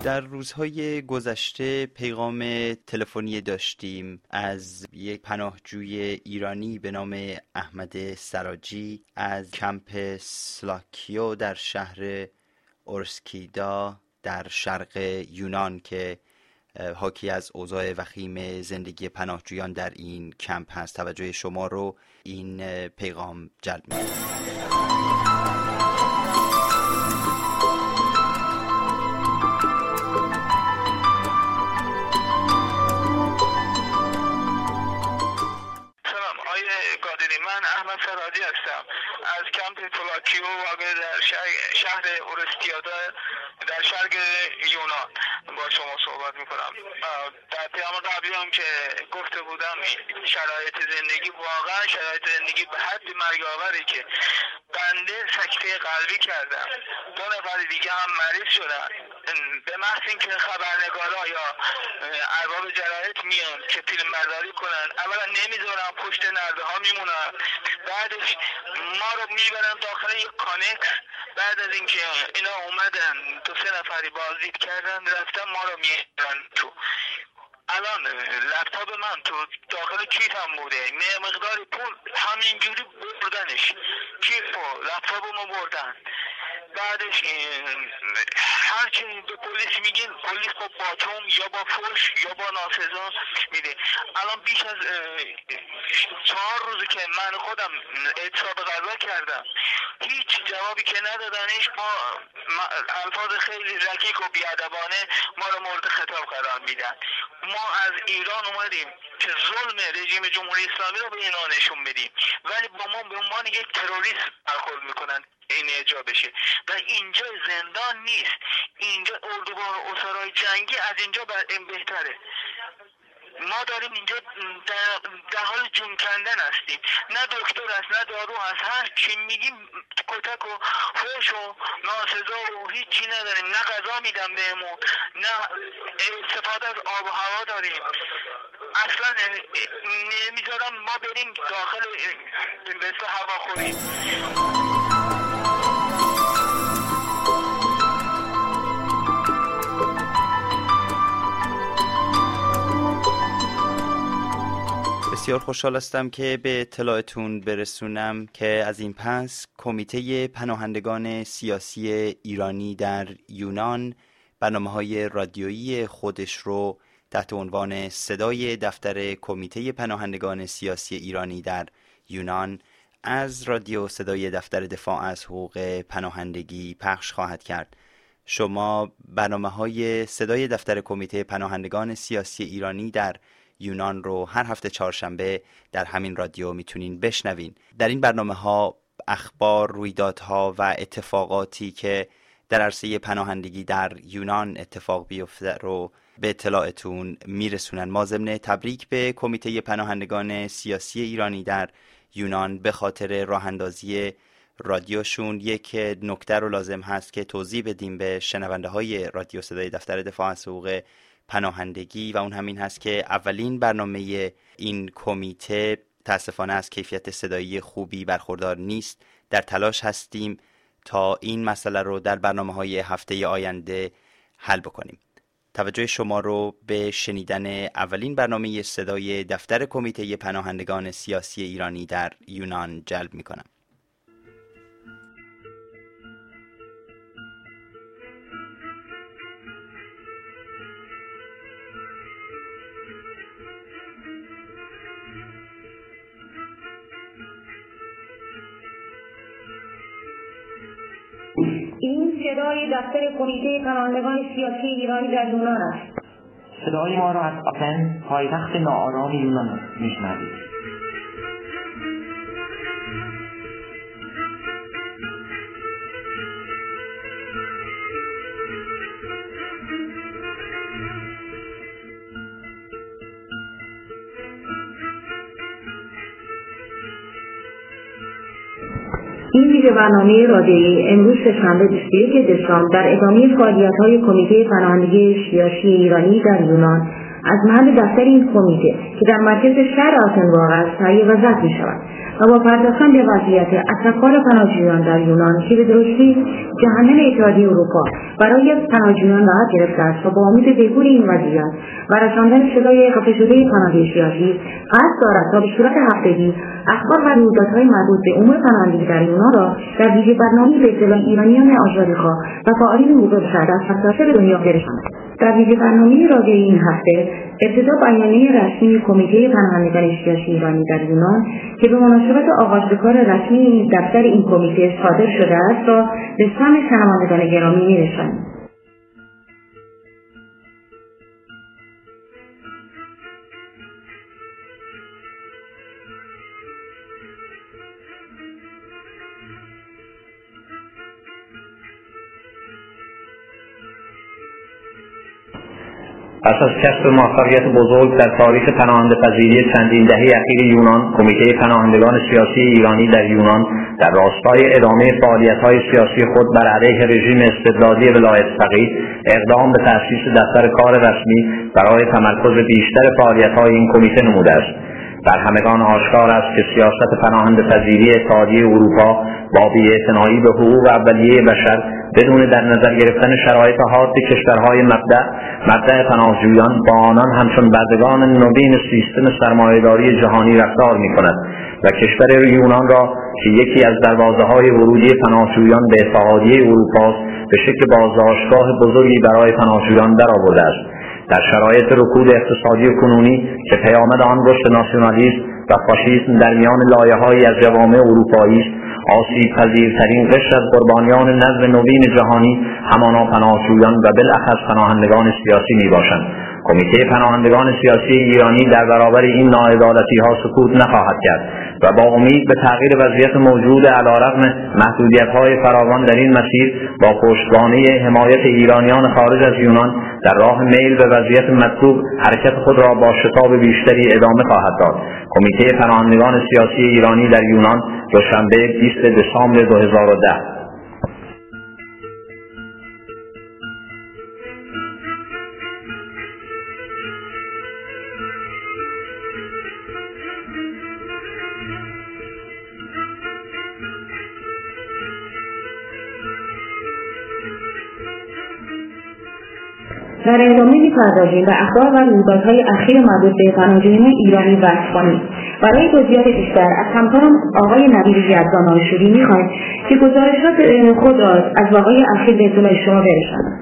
در روزهای گذشته پیغام تلفنی داشتیم از یک پناهجوی ایرانی به نام احمد سراجی از کمپ سلاکیو در شهر اورسکیدا در شرق یونان که حاکی از اوضاع وخیم زندگی پناهجویان در این کمپ هست. توجه شما رو این پیغام جلب می‌کنه. من احمد سراجی هستم از کمپ فلاکیو واقع در شهر اورسکیادا در شرق یونان با شما صحبت میکنم. در پیام قبلی هم که گفته بودم شرایط زندگی واقعا شرایط زندگی به حد مرگ آوری که بنده سکته قلبی کردم، دو نفر دیگه هم مریض شدن. به محض اینکه خبرنگارا یا ارباب جراحت میان که فیلم برداری کنن، اولا نمیذارن، پشت نرده ها میمونن، بعدش ما رو میبرن داخل یک کانکس. بعد از اینکه اینا اومدن تو سه نفری بازدید کردن رفتن ما رو میبرن تو. الان لپتاپ من تو داخل کیفم بوده، مقداری پول همینجوری بردنش، کیف و لپتاپمو بردن. بعدش هرچی به پلیس میگین، پلیس با باتوم یا با فوش یا با ناسزا میده. الان بیش از چهار روزه که من خودم اعتصاب غذا کردم، هیچ جوابی که ندادنش، با الفاظ خیلی رکیک و بیادبانه ما رو مورد خطاب قرار میدن. ما از ایران اومدیم که ظلم رژیم جمهوری اسلامی رو به اینا نشون بدیم، ولی با ما به عنوان یک تروریست برخورد میکنن این اجرا بشه. و اینجا زندان نیست، اینجا اردوگاه و اسرای جنگی از اینجا بهتره. ما داریم اینجا در, در حال جون کندن هستیم، نه دکتر هست نه دارو هست، هر چی میگیم کتک و فوش و ناسزا و هیچی نداریم، نه غذا میدن بهمون، نه استفاده از آب و هوا داریم، اصلا نمیذارم ما بریم داخل بسته هواخوری. بسیار خوشحال هستم که به اطلاعتون برسونم که از این پس کمیته پناهندگان سیاسی ایرانی در یونان برنامه‌های رادیویی خودش رو تحت عنوان صدای دفتر کمیته پناهندگان سیاسی ایرانی در یونان از رادیو صدای دفتر دفاع از حقوق پناهندگی پخش خواهد کرد. شما برنامه‌های صدای دفتر کمیته پناهندگان سیاسی ایرانی در یونان رو هر هفته چهارشنبه در همین رادیو میتونین بشنوین. در این برنامه ها اخبار، رویدادها و اتفاقاتی که در عرصه پناهندگی در یونان اتفاق بیفته رو به اطلاعتون میرسونن. ما ضمن تبریک به کمیته پناهندگان سیاسی ایرانی در یونان به خاطر راه اندازی رادیوشون یک نکته رو لازم هست که توضیح بدیم به شنونده های رادیو صدای دفتر دفاع از حقوق پناهندگی، و اون همین هست که اولین برنامه این کمیته تاسفانه از کیفیت صدایی خوبی برخوردار نیست. در تلاش هستیم تا این مسئله رو در برنامه‌های هفته آینده حل بکنیم. توجه شما رو به شنیدن اولین برنامه صدای دفتر کمیته پناهندگان سیاسی ایرانی در یونان جلب می‌کنم. این صدای دفتر کمیته پناهندگان سیاسی ایرانی در یونان است. صدای ما را از آتن، پایتخت ناآرام یونان میشنوید. این ویژه برنامه رادیویی امروز سه‌شنبه بیست و یک دسامبر در ادامه فعالیت‌های کمیته پناهندگی سیاسی ایرانی در یونان از محل دفتر این کمیته که در مرکز شهر آتن واقع است تهیه و ضبط می‌شود و با پرداختن به وضعیت اتفاق پناهجویان در یونان که به درستی جهنم اتحادیه اروپا برای پناهجویان راحت گرفته است و با امید بهبود این وضعیت و رساندن صدای خفه شده پناهجوی سیاسی قصد دارد تا به صورت هفتگی اخبار و رویدادهای مربوط به امور پناهندگی در یونان را در ویژه برنامه‌ای به اطلاع ایرانیان آزادیخواه و فعالین حقوق بشر در سرتاسر دنیا برساند. در ویژه برنامه رادیو این هفته ابتدا بیانیه رسمی کمیته پناهندگان سیاسی ایرانی در یونان که به مناسبت آغاز به کار رسمی دفتر این کمیته صادر شده است را به سمع شنوندگان گرامی می‌رسانیم. پس از کسب موفقیت بزرگ در تاریخ پناهنده‌پذیری چندین دهه اخیر یونان، کمیته پناهندگان سیاسی ایرانی در یونان در راستای ادامه فعالیت‌های سیاسی خود بر علیه رژیم استبدادی ولایت فقیه اقدام به تأسیس دفتر کار رسمی برای تمرکز بیشتر فعالیت‌های این کمیته نموده است. در همگان آشکار است که سیاست پناهنده‌پذیری اتحادیه اروپا با بی‌اعتنایی به حقوق اولیه بشر بدون در نظر گرفتن شرایط حاد کشورهای مبدأ مبدأ پناهجویان با آنان همچون بردگان نوین سیستم سرمایه‌داری جهانی رفتار می‌کند و کشور یونان را که یکی از دروازه‌های ورودی پناهجویان به اتحادیه اروپا است به شکل بازداشتگاه بزرگی برای پناهجویان درآورده است. در شرایط رکود اقتصادی کنونی که پیامد آن رشد ناسیونالیسم و فاشیسم در میان لایه‌هایی از جوامع اروپایی است، آسیب پذیرترین قشر از قربانیان نظم نوین جهانی همانا پناهجویان و بالاخص پناهندگان سیاسی میباشند. کمیته پناهندگان سیاسی ایرانی در برابر این ناعدالتی‌ها سکوت نخواهد کرد و با امید به تغییر وضعیت موجود علیرغم محدودیت‌های فراوان در این مسیر با پشتوانه حمایت ایرانیان خارج از یونان در راه میل به وضعیت مطلوب حرکت خود را با شتاب بیشتری ادامه خواهد داد. کمیته پناهندگان سیاسی ایرانی در یونان دوشنبه بیست دسامبر دو هزار و ده. در ادامه می‌پردازیم به اخبار و رویدادهای اخیر مربوط به پناهجویان ایرانی و افغانی. برای توضیحات بیشتر از همکارم آقای نوید یزدان آشوری می‌خوایم که گزارشات خود را از واقعه اخیر به اطلاع شما برسانند.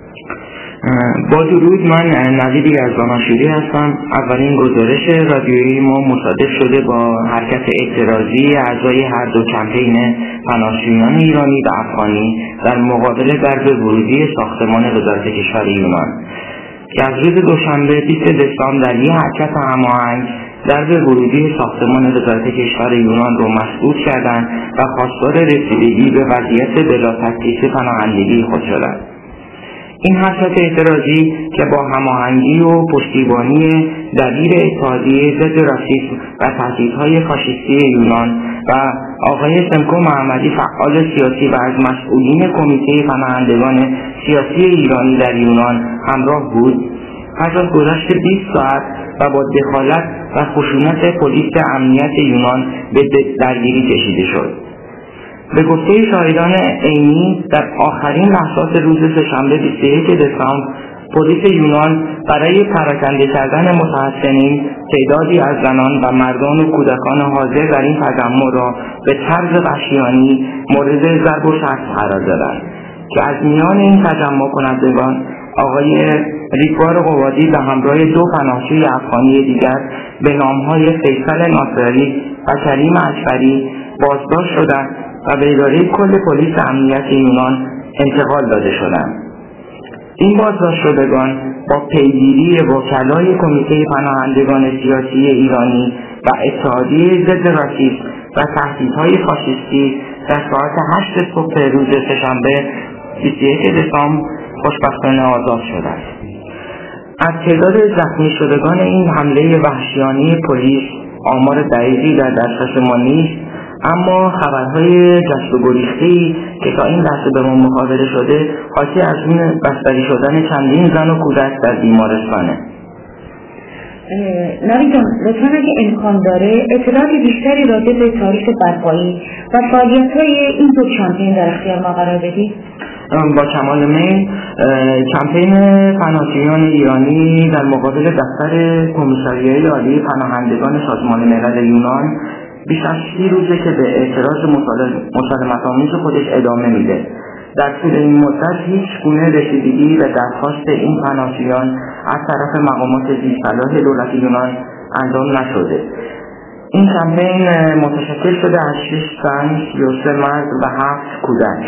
با درود، من نوید یزدان آشوری هستم. اولین گزارش رادیویی ما مصادف شده با حرکت اعتراضی اعضای هر دو کمپین پناهجویان ایرانی و افغانی در مقابل درب ورودی ساختمان وزارت کشور یونان که از روز دوشنبه بیست دسامبر در یک حرکت هماهنگ درب ورودی ساختمان وزارت کشور یونان رو مسدود کردند و خواستار رسیدگی به وضعیت بلا تکلیف پناهندگی خود شدند. این حرکت اعتراضی که با هماهنگی و پشتیبانی دبیر اتحادیه ضد راسیسم و تهدیدهای فاشیستی یونان و آقای سمکو محمدی فعال سیاسی و از مسئولین کمیته پناهندگان سیاسی ایرانی در یونان همراه بود، پس از گذشت بیست ساعت و با دخالت و خشونت پلیس امنیت یونان به درگیری کشیده شد. به گفته شاهدان عینی در آخرین لحظات روز سه‌شنبه بیست و یک دسامبر پلیس یونان برای پراکنده کردن متحسنین تعدادی از زنان و مردان و کودکان حاضر در این تجمع را به طرز وحشیانه مورد ضرب و شتم قرار دادند که از میان این تجمع کنندگان آقای ریکوار قوادی به همراه دو پناهجوی افغانی دیگر به نامهای فیصل ناصری و کریم اکبری بازداشت شدند و به اداره کل پلیس امنیت یونان انتقال داده شدند. این بازداشت شدگان با پیگیری وکلای کمیته پناهندگان سیاسی ایرانی و اتحادیه ضد راسیسم و تهدیدهای فاشیستی در ساعت هشت صبح روز سه‌شنبه بیست و یک دسامبر خوشبختانه آزاد شدند. از تعداد زخمی شدگان این حمله وحشیانه پلیس آمار دقیقی در دسترس ما نیست، اما خبرهای جست و گریخته‌ای که تا این لحظه به ما مخابره شده حاکی از این بستری شدن چندین زن و کودک در بیمارستانه. نوید جان، لطفا اگه امکان داره اطلاعات بیشتری راجع به تاریخ برپایی و فعالیت‌های این دو کمپین در اختیار ما قرار بدید. با کمال میل. کمپین پناهجویان ایرانی در مقابل دفتر کمیساریای عالی پناهندگان سازمان ملل یونان بیش از سی روزه که به اعتراض مسالمت‌آمیز خودش ادامه میده. در طول این مدت هیچ گونه رسیدگی به درخواست این پناهجویان از طرف مقامات ذی‌صلاح دولت یونان انجام نشده. این کمپین متشکل شده از شش زن، سی و سه مرد و هفت کودک.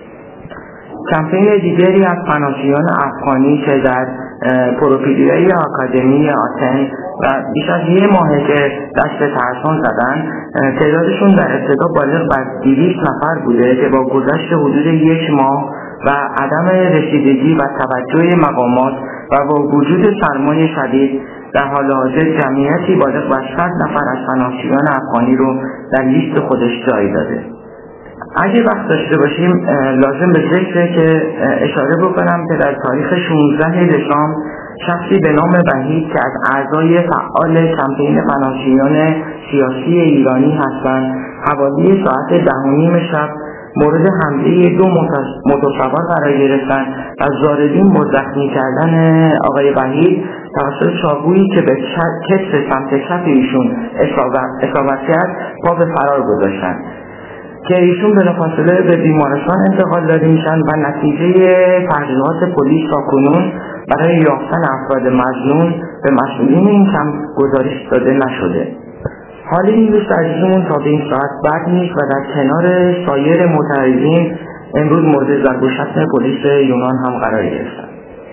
کمپین دیگری از پناهجویان افغانی که در پروپیدیای آکادمی آتن و بیش از یه ماهه که دست به ترسان زدن، تعدادشون در ابتدا بالغ بر دویست نفر بوده که با گذشت حدود یک ماه و عدم رسیدگی و توجه مقامات و با وجود سرمای شدید در حال حاضر جمعیتی بالغ بر صد نفر از پناهجویان افغانی رو در لیست خودش جای داده. اگه وقت داشته باشیم لازم به ذکره که اشاره بکنم که در تاریخ شانزده دسامبر شخصی به نام وحید که از اعضای فعال کمپین پناهجویان سیاسی ایرانی هستند حوالی ساعت ده و نیم شب مورد حمله دو موتورسوار قرار گرفتند و زاردین با زخمی کردن آقای وحید توسط چاقویی که به کتف سمت چپ ایشون اصابت کرد پا به فرار گذاشتند که ایشون بلافاصله به بیمارستان انتقال داده میشن و نتیجه تحقیقات پلیس تاکنون برای یافتن افراد مظنون به مسئولین این کمپ گزارش داده نشده. حال این دوست عزیزمون تا به این ساعت بد نیست و در کنار سایر متعرضین امروز مورد ضرب و شتم پلیس یونان هم قرار گرفتن.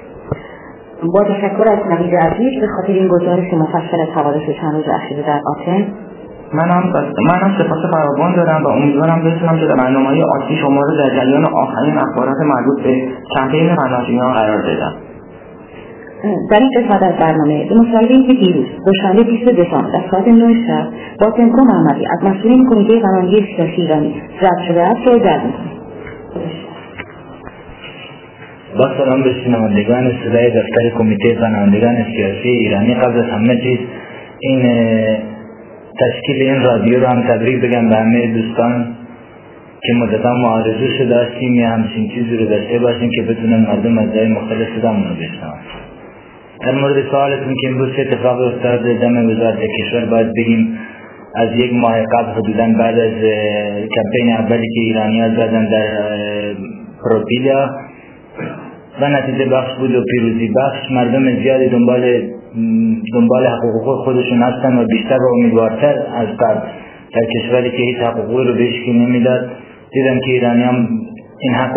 با تشکر از نوید عزیز به خاطر این گزارش مفصل از حوادث چند روز اخیر در آتن. من هم من هم سپاس فراوان دارم و امیدوارم بتونم که در برنامه‌های آتی شما رو در جریان آخرین اخبارات مربوط به کمپین پناهجویان قرار بدم. در این قسمت از برنامه به مصاحبه اینکه دیروز دوشنبه بیست دسامبر در ساعت نه شب با تمکن محمدی از مسئولین کمیته پناهندگی سیاسی ایرانی ضبط شده است رو جلب می‌کنیم. با سلام به شنوندگان صدای دفتر کمیته پناهندگان سیاسی ایرانی. قبل از همه چیز این تشکیل این رادیو رو هم تبریک بگم به همه دوستان که مدتاً ما آرزوش داشتیم یا همچین چیزی رو داشته باشیم که بتونن مردم از جای مختلف صدامون رو بشنون. در مورد سوالتون که امروز چه اتفاقی افتاده دم وزارت کشور باید بگیم از یک ماه قبل حدوداً بعد از کمپین اولی که ایرانی‌ها زدن در پروپیلیا و نتیجه بخش بود و پیروزی بخش، مردم زیادی دنبال دنبال حقوق خودشون هستن و بیشتر و امیدوارتر از قبل در کشوری که هیچ حقوقی رو بهش که نمیداد دیدم که ایرانی هم این حق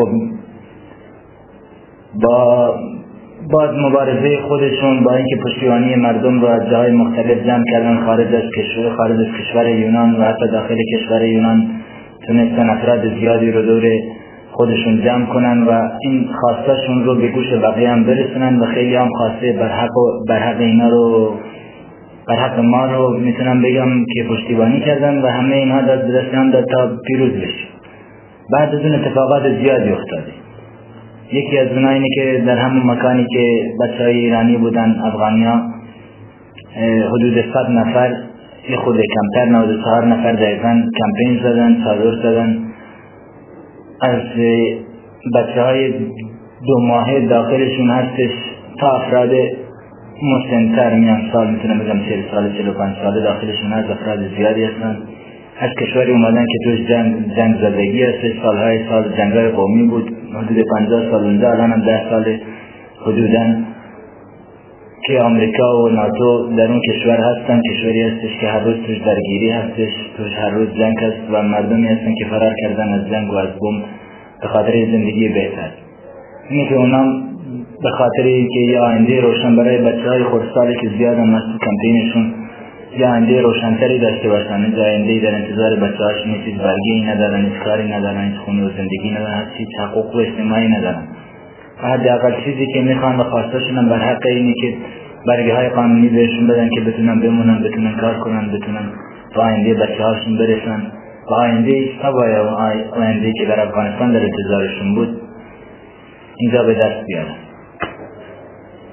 با با مبارزه خودشون با اینکه پشتیبانی مردم رو از جاهای مختلف جمع کردن خارج از کشور خارج از کشور یونان و حتی داخل کشور یونان تونستن افراد زیادی رو دور خودشون جمع کنن و این خواستاشون رو به گوش بقیه هم برسونن و خیلی هم خواسته بر حق بر حق اینا رو بر حق ما رو میتونم بگم که پشتیبانی کردن و همه اینها دست به دست هم داد تا پیروز بشه. بعد از اون اتفاقات زیادی افتاده. یکی از اونها اینه که در همون مکانی که بچهای ایرانی بودن افغانیا حدود صد نفر یه خود کمتر نود و چهار نفر دقیقا کمپین زدن چادر زدن از بچه های دو ماهه داخلشون هستش تا افراد مسن‌تر میان سال میتونم بگم چهل سال چهل و پنج ساله داخلشون هست افراد زیادی هستن از کشوری اومدن که توش جنگ, جنگ زدگی هستش سالهای سال جنگای قومی بود حدود پنجاه سال اونجا الان هم ده سال حدوداً که آمریکا و ناتو در اون کشور هستن کشوری هستش که هر روز توش درگیری هستش توش هر روز جنگ هست و مردمی هستن که فرار کردن از جنگ و از بم به خاطر زندگی بهتر. اینه که اونام به خاطر که یه آینده روشن برای بچه‌های خردسالی که زیاد هم از کمپینشون یه آینده روشن‌تری داشته باشن اینجا آینده‌ای در انتظار بچه‌هاشون هیچ برگه‌ای ندارن هیچ کاری ندارن هیچ خونه و زندگی ندارن هیچ حقوق اجتماعی ندارن. حداقل چیزی که میخوان و خواستاشون هم بر حق اینه که برگه های قانونی بهشون بدن که بتونن بمونن بتونن کار کنن بتونن با آینده بچه هاشون برسن با آینده سوای آینده که در افغانستان در انتظارشون بود اینجا به دست بیارن.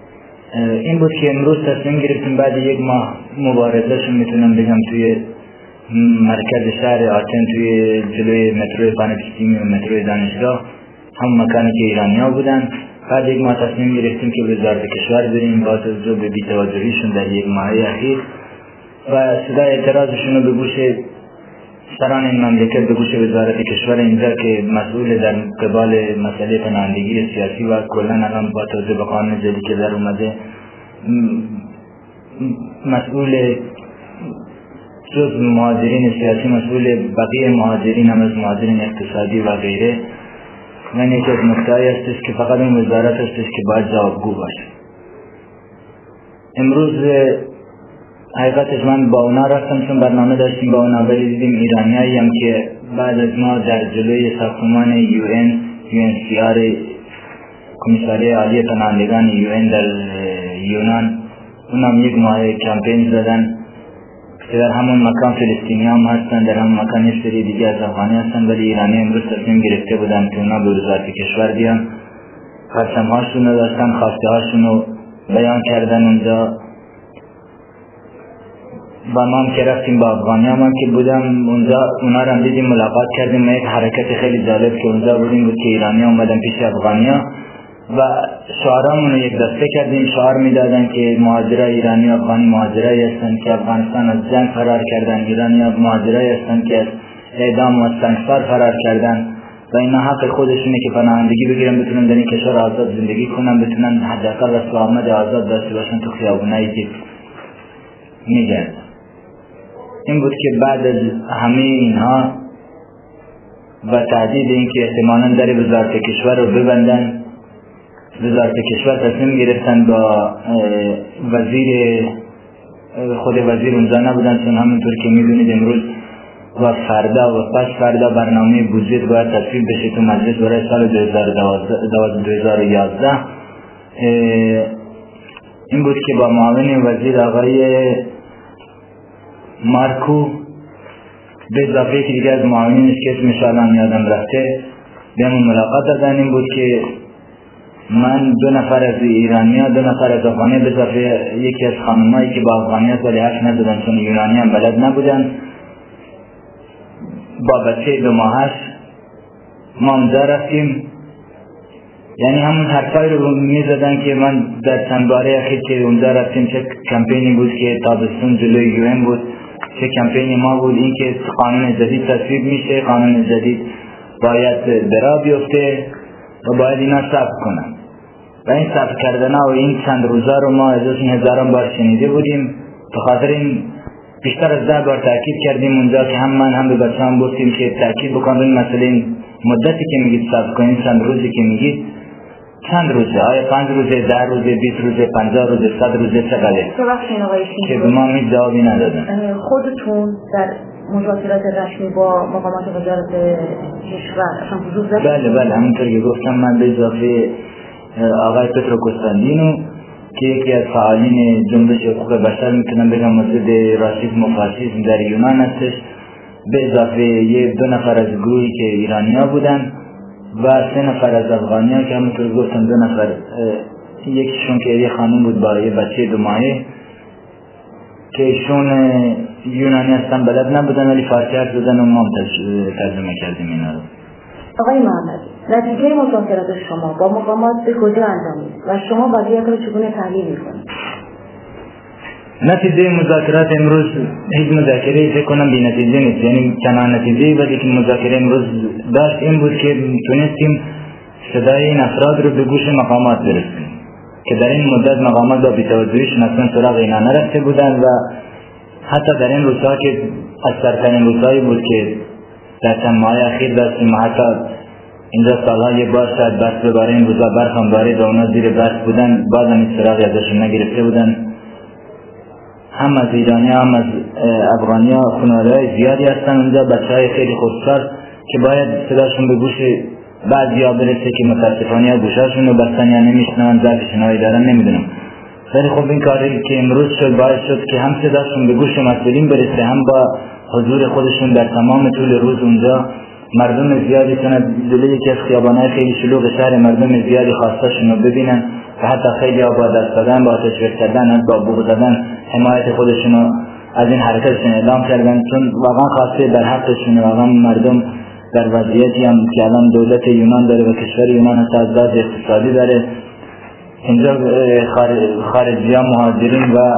این بود که امروز تصمیم گرفتیم بعد یک ماه مبارزهشون میتونم بگم توی مرکز شهر آتن توی جلوی مترو پانپسیمی و مترو دانشگاه، هم مکانی که ایرانی ها بودن. بعد یک ماه تصمیم گرفتیم که به وزارت کشور بریم با توجه به بی‌توجهیشون در یک ماه اخیر و صدای اعتراضشون رو به گوش سران این مملکت، به گوش وزارت کشور اینجا که مسئول در قبال مسئله پناهندگی سیاسی و کلا الان با توجه به قانون جدید که در اومده مسئول جز مهاجرین سیاسی، مسئول بقیه مهاجرین هم از مهاجرین اقتصادی و غیره. من یکی از نکته‌ای هستش که فقط این وزارت هستش که باید جوابگو باشه. امروز حقیقتش من با اونا رفتم چون برنامه داشتیم با اونا، ولی دیدیم ایرانیایی هم که بعد از ما در جلوی ساختمان یو ان یو ان سی آر کمیساریه عالی پناهندگان یو ان در یونان اونم یک ماه کمپین زدن که در همون مکان فلسطینی هم هستن، در همون مکان یک سری دیگه از افغانی هستن، ولی ایرانی امروز تصمیم گرفته بودن که اونا به وزارت کشور بیان، خرسم هاشون رو داشتن، خواسته هاشون رو بیان کردن اونجا. و ما هم که رفتیم با افغانی هم که بودم اونجا اونا رو هم دیدیم، ملاقات کردیم. ما یک حرکت خیلی جالب که اونجا بودیم بود که ایرانی ها اومدن پیش افغانی ها و شعارامون رو یک دسته کردیم، شعار میدادن که مهاجرای ایرانی و افغانی مهاجرایی هستن که افغانستان از جنگ فرار کردن، ایرانی ها مهاجرایی هستن که از اعدام و از سنگسار فرار کردن و اینا حق خودشونه که پناهندگی بگیرن، بتونن در این کشور آزاد زندگی کنن، بتونن حداقل رسم و آمد آزاد داشته باشن تو خیابونایی که میگردن. این بود که بعد از همه اینها و تهدید این که احتمالاً در وزارت کشور رو ببندن، وزارت کشور تصمیم گرفتن با وزیر خود وزیر اونجا نبودن، چون همونطور که میدونید امروز و فردا و پس فردا برنامه بودجه باید تصویب بشه تو مجلس برای سال دو هزار و یازده. این بود که با معاون وزیر آقای مارکو به اضافه که دیگه از معاونینش که اسمش الان یادم رفته بهمون ملاقات دادن. این بود که من دو نفر از ایرانیا، دو نفر از افغانی، به اضافه یکی از خانمایی که با افغانی هست ولی حرف ندادن چون یونانی هم بلد نبودن، با بچه دو ماهش ما اونجا رفتیم. یعنی همون حرفایی رو میزدن که من در چند باره اخیر که اونجا رفتیم، چه کمپینی بود که تابستون جلوی یو ان بود، چه کمپینی ما بود این که قانون جدید تصویب میشه، قانون جدید باید برا بیفته و باید اینا ثبت کنن و این ثبت کردن و این چند روزا رو ما از این هزاران بار شنیده بودیم. به خاطر این بیشتر از ده بار تاکید کردیم اونجا که هم من هم به بچه‌ام گفتیم که تاکید بکنن این مسئله، این مدتی که میگید ثبت کنین، چند روزی که میگید چند روزه، آیا پنج روزه، ده روزه، بیست روزه، پنجاه روزه، صد روزه، چقدره؟ ببخشید آقای که به ما هیچ جوابی ندادن. خودتون در مذاکرات رسمی با مقامات وزارت کشور اصلا حضور داشتید؟ بله بله، همونطور که گفتم من به اضافه آقای پترو کوستاندینو که یکی از فعالین جنبش حقوق بشر میتونم بگم موجود راسism و فاشیسم در یونان هستش، به اضافه یه دو نفر از گروهی که ایرانیا بودن و سه نفر از افغانی ها که همونطور گفتم دو نفر، یکیشون که یه خانم بود با یه بچه دو ماهه که ایشون یونانی هستن بلد نبودن ولی فارسی حرف زدن و ما ترجمه کردیم اینا رو. آقای محمدی، نتیجه مذاکرات شما با مقامات به کجا انجامید و شما وضعیت رو چگونه تحلیل میکنید؟ نتیجه مذاکرات امروز هیچ مذاکره فکر کنم بی نتیجه نیست، یعنی چنان نتیجه ولی که مذاکره امروز داشت این بود که تونستیم صدای این افراد رو به گوش مقامات برسونیم که در این مدت مقامات با بی‌توجهیشون اصلا سراغ اینا نرفته بودن و حتی در این روزها که از سرترین روزهایی بود که در چند ماه اخیر داشتیم، حتی اینجا سالها یک بار شاید برف بباره، این روزها برف هم بارید و اونا زیر برف بودن، بازم این سراغی ازشون نگرفته بودن. هم از ایرانی هم از افغانی ها خانواده‌های زیادی هستن اونجا، بچه های خیلی خودسار که باید صداشون به گوش بعضی ها برسه که متاسفانه گوشاشون رو بستن یا نمیشنن، ضعفشون هایی دارن، نمیدونم. خیلی خوب این کاری که امروز شد باعث شد که هم صداشون به گوش مسئولین برسه، هم با حضور خودشون در تمام طول روز اونجا مردم زیادی کنند جلوی یکی از خیابان‌های خیلی شلوغ شهر، مردم زیادی خواستاشون رو ببینن و حتی خیلی ها با دست دادن، با آتش کردن، از با بوق زدن حمایت خودشون از این حرکتشون اعلام کردن، چون واقعا خواسته در حقشون. واقعا مردم در وضعیتی هم که الان دولت یونان داره و کشور یونان هست از لحاظ اقتصادی داره، اینجا خارجیان، مهاجرین و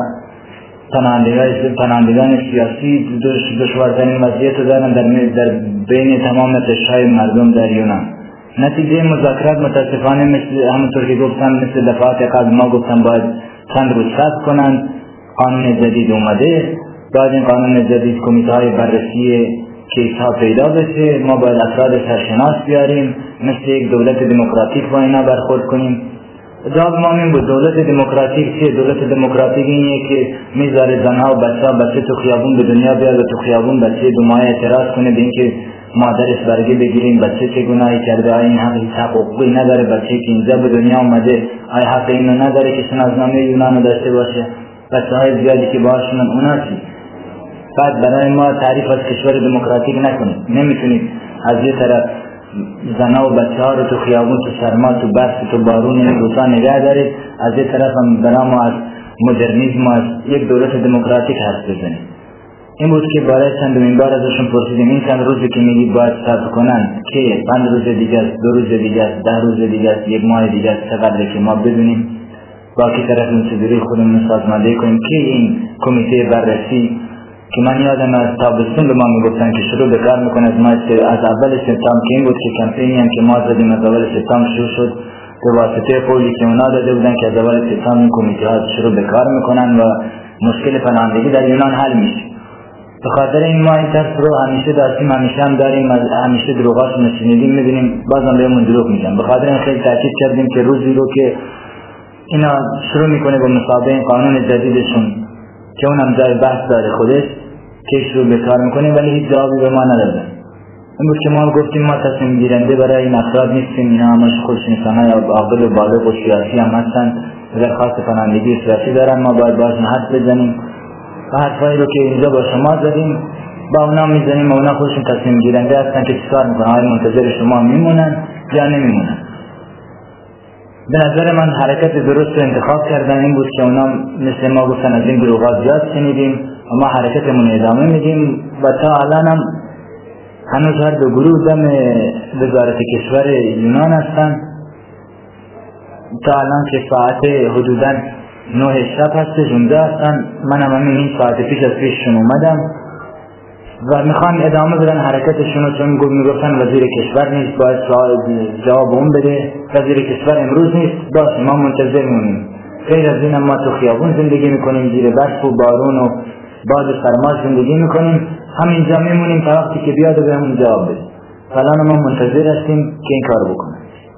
پناهندگان سیاسی دشوارترین وضعیت رو دارن در, در بین تمام قشرهای مردم در یونان. نتیجه مذاکرات متاسفانه مثل همونطور که گفتم، مثل دفعات قبل ما گفتم باید چند روز صبر کنند. قانون جدید اومده، بعد این قانون جدید کمیته های بررسی کیس ها پیدا بشه، ما باید افراد سرشناس بیاریم، مثل یک دولت دموکراتیک با اینا برخورد کنیم. جواب ما این بود دولت دموکراتیک چیه؟ دولت دموکراتیک اینه که میذاره زنها و بچه ها بچه تو خیابون به دنیا بیاد و تو خیابون بچه دو ماه اعتراض کنه به اینکه مادرش برگه بگیریم، بچه چه گناهی کرده، آیا این حق حقوقی نداره، بچه که اینجا به دنیا اومده آیا حق اینو نداره که شناسنامه یونان رو داشته باشه، بچه های زیادی که باهاشون اونا چی؟ بعد برای ما تعریف از کشور دموکراتیک نکنید. نمیتونید از یه طرف زنها و بچه ها رو تو خیابون، تو سرما، تو برف، تو بارون این روزا نگه دارید، از یه طرف هم برای ما از مدرنیسم و از یک دولت دموکراتیک حرف بزنید. این بود که برای چندمین بار ازشون پرسیدیم این چند روزی که میگید باید صبر کنن که پنج روز دیگه است، دو روز دیگه است، ده روز دیگه است، یک ماه دیگه است، چقدر که ما بدونیم با که طرف نصدری خودمون سازماندهی کنیم که این کمیته بررسی که من یادم از تابستون به ما میگفتن که شروع به کار میکنه از ما از اول سپتامبر، که این بود که کمپینی هم که ما زدیم از اول سپتامبر شروع شد به واسطه قولی که اونا داده بودن که از اول سپتامبر این کمیته ها شروع به کار میکنن و مشکل پناهندگی در یونان حل میشه. به خاطر این ما این ترس رو همیشه داشتیم، همیشه هم داریم، همیشه دروغاش نشنیدیم، میبینیم بازم بهمون دروغ میگن. به خاطر این خیلی تاکید کردیم که روزی رو که اینا شروع میکنه با مسابقه این قانون جدیدشون که اونم جای بحث داره خودش که شروع به کار میکنیم، ولی هیچ جوابی به ما ندادن. این بود که ما گفتیم ما تصمیم گیرنده برای این افراد نیستیم، اینا همش خودشون انسان‌های عاقل و بالغ و سیاسی هم هستن، درخواست پناهندگی سیاسی دارن، ما باید باشون حرف بزنیم و حرفایی رو که اینجا با شما زدیم با اونا میزنیم و اونا خودشون تصمیم گیرنده هستن که چیکار میکنن، آیا منتظر شما میمونن یا نمیمونن. به نظر من حرکت درست رو انتخاب کردن. این بود که اونا مثل ما گفتن از این دروغات زیاد شنیدیم و ما حرکتمون ادامه میدیم و تا الان هم هنوز هر دو گروه دم وزارت کشور یونان هستن. تا الان که ساعت حدوداً نه شب هستش اونجا هستن، من هم همین این ساعت پیش از پیششون اومدم و میخوان ادامه بدن حرکتشون رو، چون میگفتن وزیر کشور نیست باید جواب اون بده، وزیر کشور امروز نیست، باشه ما منتظر میمونیم. غیر از این ما تو خیابون زندگی میکنیم، زیر برف و بارون و باد و سرما زندگی میکنیم، همینجا میمونیم تا وقتی که بیاد و بهمون جواب بده. فلان ما منتظر هستیم که این کار بکنن.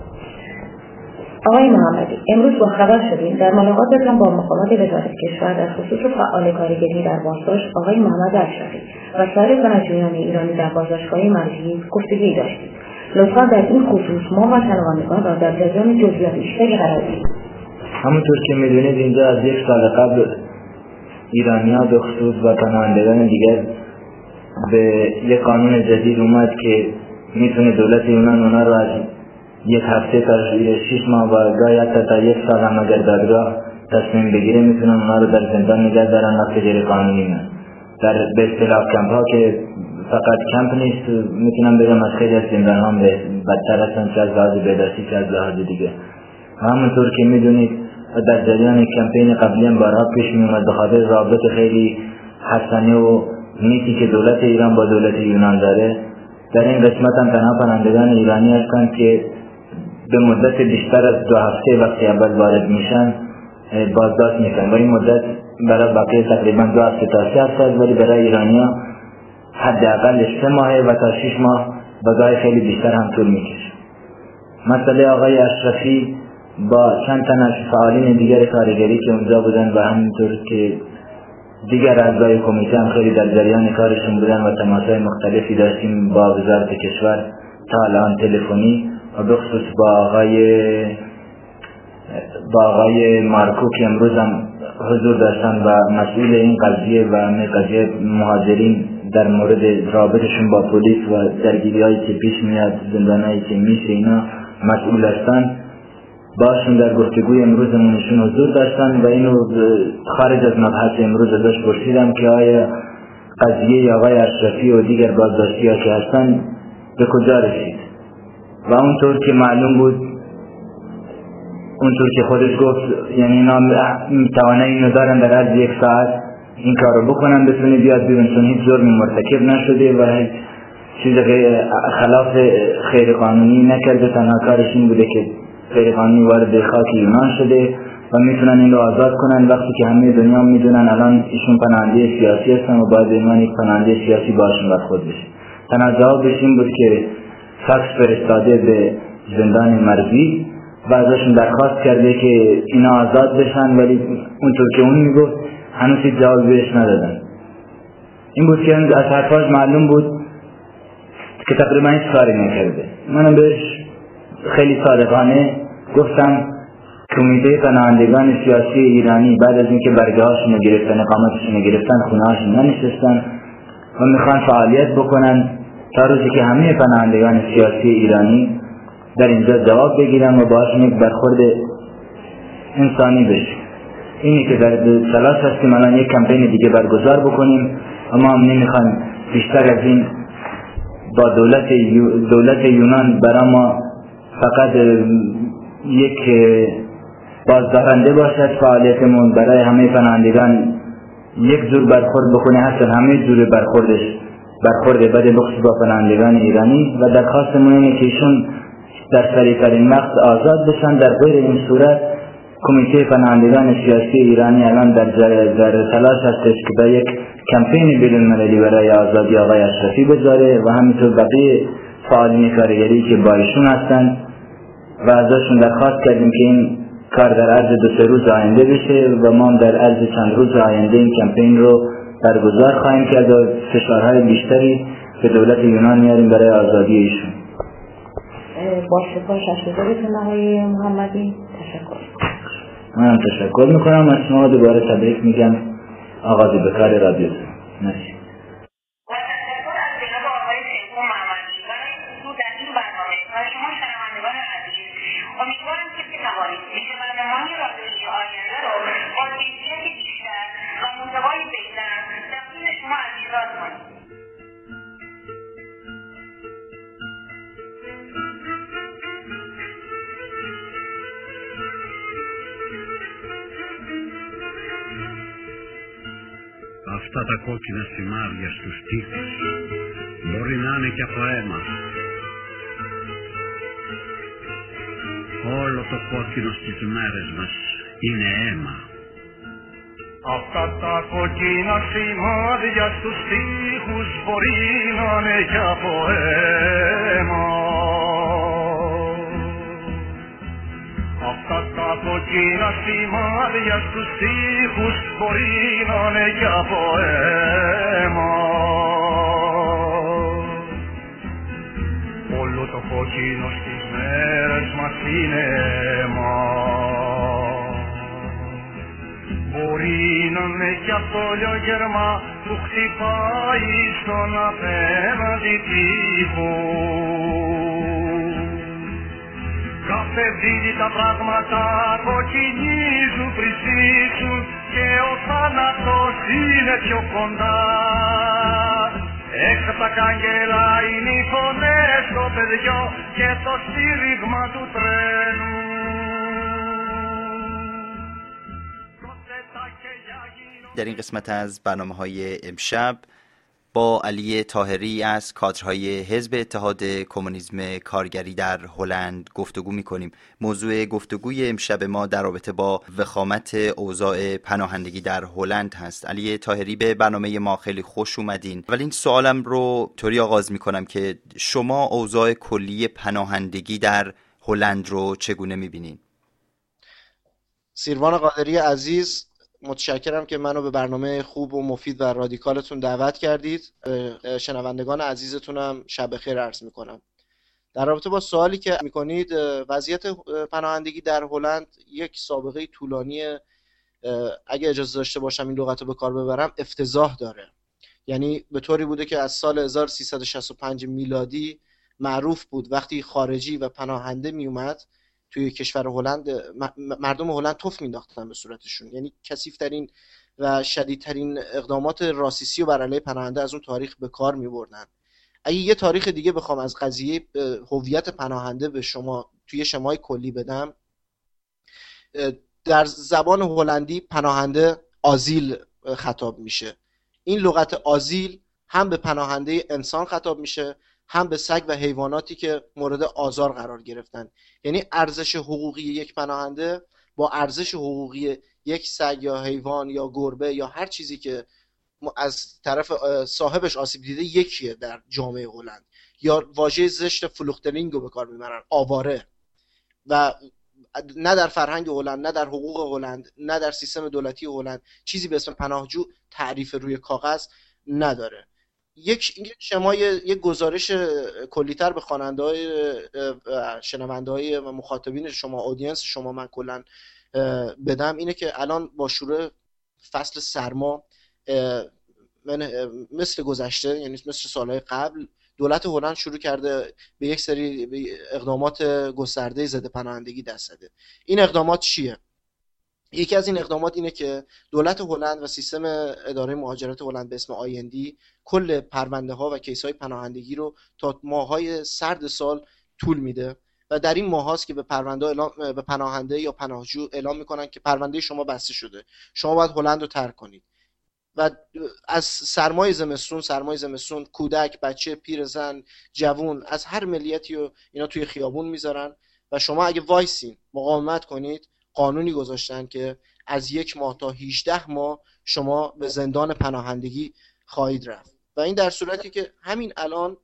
آقای محمدی، امروز با خبر شدیم در ملاقاتتان با مقامات وزارت کشور در خصوص فعال کارگری در بازداشت آقای محمد اشرفی و سایر پناهجویان ایرانی در بازداشتگاه مرجعی گفتگویی داشتید. لطفا در این خصوص ما و شنوندگان را در جریان جزئیات بیشتری قرار دهید. همونطور که میدونید اینجا از یک سال قبل ایرانی‌ها به خصوص و پناهندگان دیگر به یک قانون جدید اومد که میتونه دولت یونان اونا رو از یک هفته تا شش ماه و گاهی حتی تا یک سال هم اگر دادگاه تصمیم بگیره میتونن اونا رو در زندان نگه دارن وقتی غیر قانونی نه. در به اصطلاح کمپ ها که فقط کمپ نیست، میتونم بگم از خیلی از زندان ها بدتر هستن، چه از لحاظ بهداشتی چه از لحاظ دیگه. همونطور که میدونید در جریان کمپین قبلی هم بارها پیش میومد به خاطر رابط خیلی حسنه و نیتی که دولت ایران با دولت یونان داره. در این قسمت هم تنها پناهندگان ایرانی هستند که به مدت بیشتر از دو هفته وقتی اول وارد میشن بازداشت میکنن و این مدت برای بقیه تقریبا دو هفته تا سه هفته است، ولی برای ایرانی‌ها حداقل سه ماه و تا شش ماه و گاهی خیلی بیشتر هم طول میکشه. مسئله آقای اشرفی با چند تن از فعالین دیگر کارگری که اونجا بودن و همینطور که دیگر اعضای کمیته هم خیلی در جریان کارشون بودن و تماس‌های مختلفی داشتیم با وزارت کشور تا الان تلفنی و به خصوص با آقای با آقای مارکو که امروز هم حضور داشتن و مسئول این قضیه و این قضیه مهاجرین در مورد رابطشون با پلیس و درگیری هایی که پیش میاد، زندان هایی که میشه اینا مسئول هستن. باشون در گفتگوی امروزمون ایشون حضور داشتن و اینو خارج از مبحث امروز ازش پرسیدم که آیا قضیه آقای اشرفی و دیگر بازداشتی ها که هستن به کجا رسید و اونطور که معلوم بود، اونطور که خودش گفت، یعنی اینا توانایی اینو دارن در عرض یک ساعت این کار رو بکنن بتونه بیاد بیرون، چون هیچ جرمی مرتکب نشده و هیچ چیز خلاف خیر قانونی نکرده، تنها کارش این بوده که غیر قانونی وارد خاک یونان شده و میتونن این رو آزاد کنن، وقتی که همه دنیا میدونن الان ایشون پناهنده سیاسی هستن و باید ایمان یک پناهنده سیاسی باشون برخورد بشه. تنها جوابش این بود که فکس فرستاده به زندان مرزی و ازشون درخواست کرده که اینا آزاد بشن، ولی اونطور که اون میگفت هنوز هیچ جواب بهش ندادن. این بود که از حرفاش معلوم بود که تقریبا هیچ کاری نکرده. منم بهش خیلی صادقانه گفتم کمیته پناهندگان سیاسی ایرانی بعد از اینکه برگه هاشون رو گرفتن، اقامتشون رو گرفتن، خونه هاشون ننشستن و میخوان فعالیت بکنن تا روزی که همه پناهندگان سیاسی ایرانی در اینجا جواب بگیرن و باهاشون یک برخورد انسانی بشه. اینی که در تلاش هستیم الان یک کمپین دیگه برگزار بکنیم، اما هم نمیخوایم بیشتر از این با دولت دولت یونان برای ما فقط یک بازدارنده باشد فعالیتمون، برای همه پناهندگان یک جور برخورد بکنه، هستن همه جور برخوردش برخورد بد بخش با پناهندگان ایرانی و درخواستمون اینه که ایشون در سریع‌ترین وقت آزاد بشن. در غیر این صورت کمیته پناهندگان سیاسی ایرانی الان در در تلاش هستش که با یک کمپین بین‌المللی برای آزادی آقای اشرفی بذاره و همینطور بقیه فعالین کارگری که با ایشون هستن و ازشون درخواست کردیم که این کار در عرض دو سه روز آینده بشه و ما در عرض چند روز آینده این کمپین رو برگزار خواهیم کرد و فشارهای بیشتری به دولت یونان میاریم برای آزادی ایشون. با سپاس از حضورتون آقای محمدی. تشکر. منم تشکر میکنم از شما، دوباره تبریک میگم آغاز به کار رادیوتون. مرسی. Αυτά τα κόκκινα σημάδια στους τοίχους μπορεί να είναι και από αίμα. Όλο το κόκκινο στις μέρες μας είναι αίμα. Αυτά τα κόκκινα σημάδια στους τοίχους μπορεί να είναι και από αίμα. Αυτά τα κόκκινα σημάδια στους τοίχους μπορεί να είναι και από αίμα. Όλο το κόκκινο στις μέρες μας είναι αίμα. Μπορεί να είναι και από το λιογερμά που χτυπάει στον απέναντι τοίχο. Κάθε δίλη τα πράγματα κοκκινίζουν, πρυσίζουν και ο θάνατος είναι πιο κοντά. Έξω από τα κάγκελα είναι οι φωνές στο παιδιό και το στήριγμα του τρένου. در این قسمت از برنامه‌های امشب با علی طاهری از کادرهای حزب اتحاد کمونیسم کارگری در هلند گفتگو می‌کنیم. موضوع گفتگوی امشب ما در رابطه با وخامت اوضاع پناهندگی در هلند هست. علی طاهری، به برنامه ما خیلی خوش اومدین. ولی این سوالم رو طوری آغاز می‌کنم که شما اوضاع کلی پناهندگی در هلند رو چگونه می‌بینین؟ سیروان قادری عزیز، متشکرم که منو به برنامه خوب و مفید و رادیکالتون دعوت کردید. شنوندگان عزیزتونم شب بخیر عرض میکنم. در رابطه با سوالی که میکنید، وضعیت پناهندگی در هلند یک سابقه طولانی، اگه اجازه داشته باشم این لغت رو به کار ببرم، افتضاح داره. یعنی به طوری بوده که از سال هزار و سیصد و شصت و پنج میلادی معروف بود وقتی خارجی و پناهنده میومد توی کشور هلند مردم هلند توف مینداختن به صورتشون. یعنی کثیف‌ترین و شدیدترین اقدامات راسیسی و بر علیه پناهنده از اون تاریخ به کار می‌بردن. اگه یه تاریخ دیگه بخوام از قضیه هویت پناهنده به شما توی شمای کلی بدم، در زبان هلندی پناهنده آزیل خطاب میشه. این لغت آزیل هم به پناهنده انسان خطاب میشه، هم به سگ و حیواناتی که مورد آزار قرار گرفتن. یعنی ارزش حقوقی یک پناهنده با ارزش حقوقی یک سگ یا حیوان یا گربه یا هر چیزی که از طرف صاحبش آسیب دیده یکیه در جامعه هلند. یا واژه زشت فلوختلینگ رو به کار میبرن، آواره. و نه در فرهنگ هلند، نه در حقوق هلند، نه در سیستم دولتی هلند چیزی به اسم پناهجو تعریف روی کاغذ نداره. یک شمای یک گزارش کلی‌تر به خواننده‌های شنونده‌های و مخاطبین شما، اودینس شما من کلاً بدم اینه که الان با شروع فصل سرما مثل گذشته، یعنی مثل سالهای قبل، دولت هلند شروع کرده به یک سری اقدامات گسترده ضد پناهندگی دست زده. این اقدامات چیه؟ یکی از این اقدامات اینه که دولت هلند و سیستم اداره مهاجرت هلند به اسم آی ان دی کل پرونده ها و کیس های پناهندگی رو تا ماهای سرد سال طول میده و در این ماه هاست که به پرونده اعلام به پناهنده یا پناهجو اعلام میکنن که پرونده شما بسته شده، شما باید هلند رو ترک کنید. و از سرمای زمستون سرمای زمستون کودک، بچه، پیرزن، جوون از هر ملیتی رو اینا توی خیابون میذارن و شما اگه وایسین مقاومت کنید، قانونی گذاشتن که از یک ماه تا هجده ماه شما به زندان پناهندگی خواهید رفت. و این در صورتی که همین الان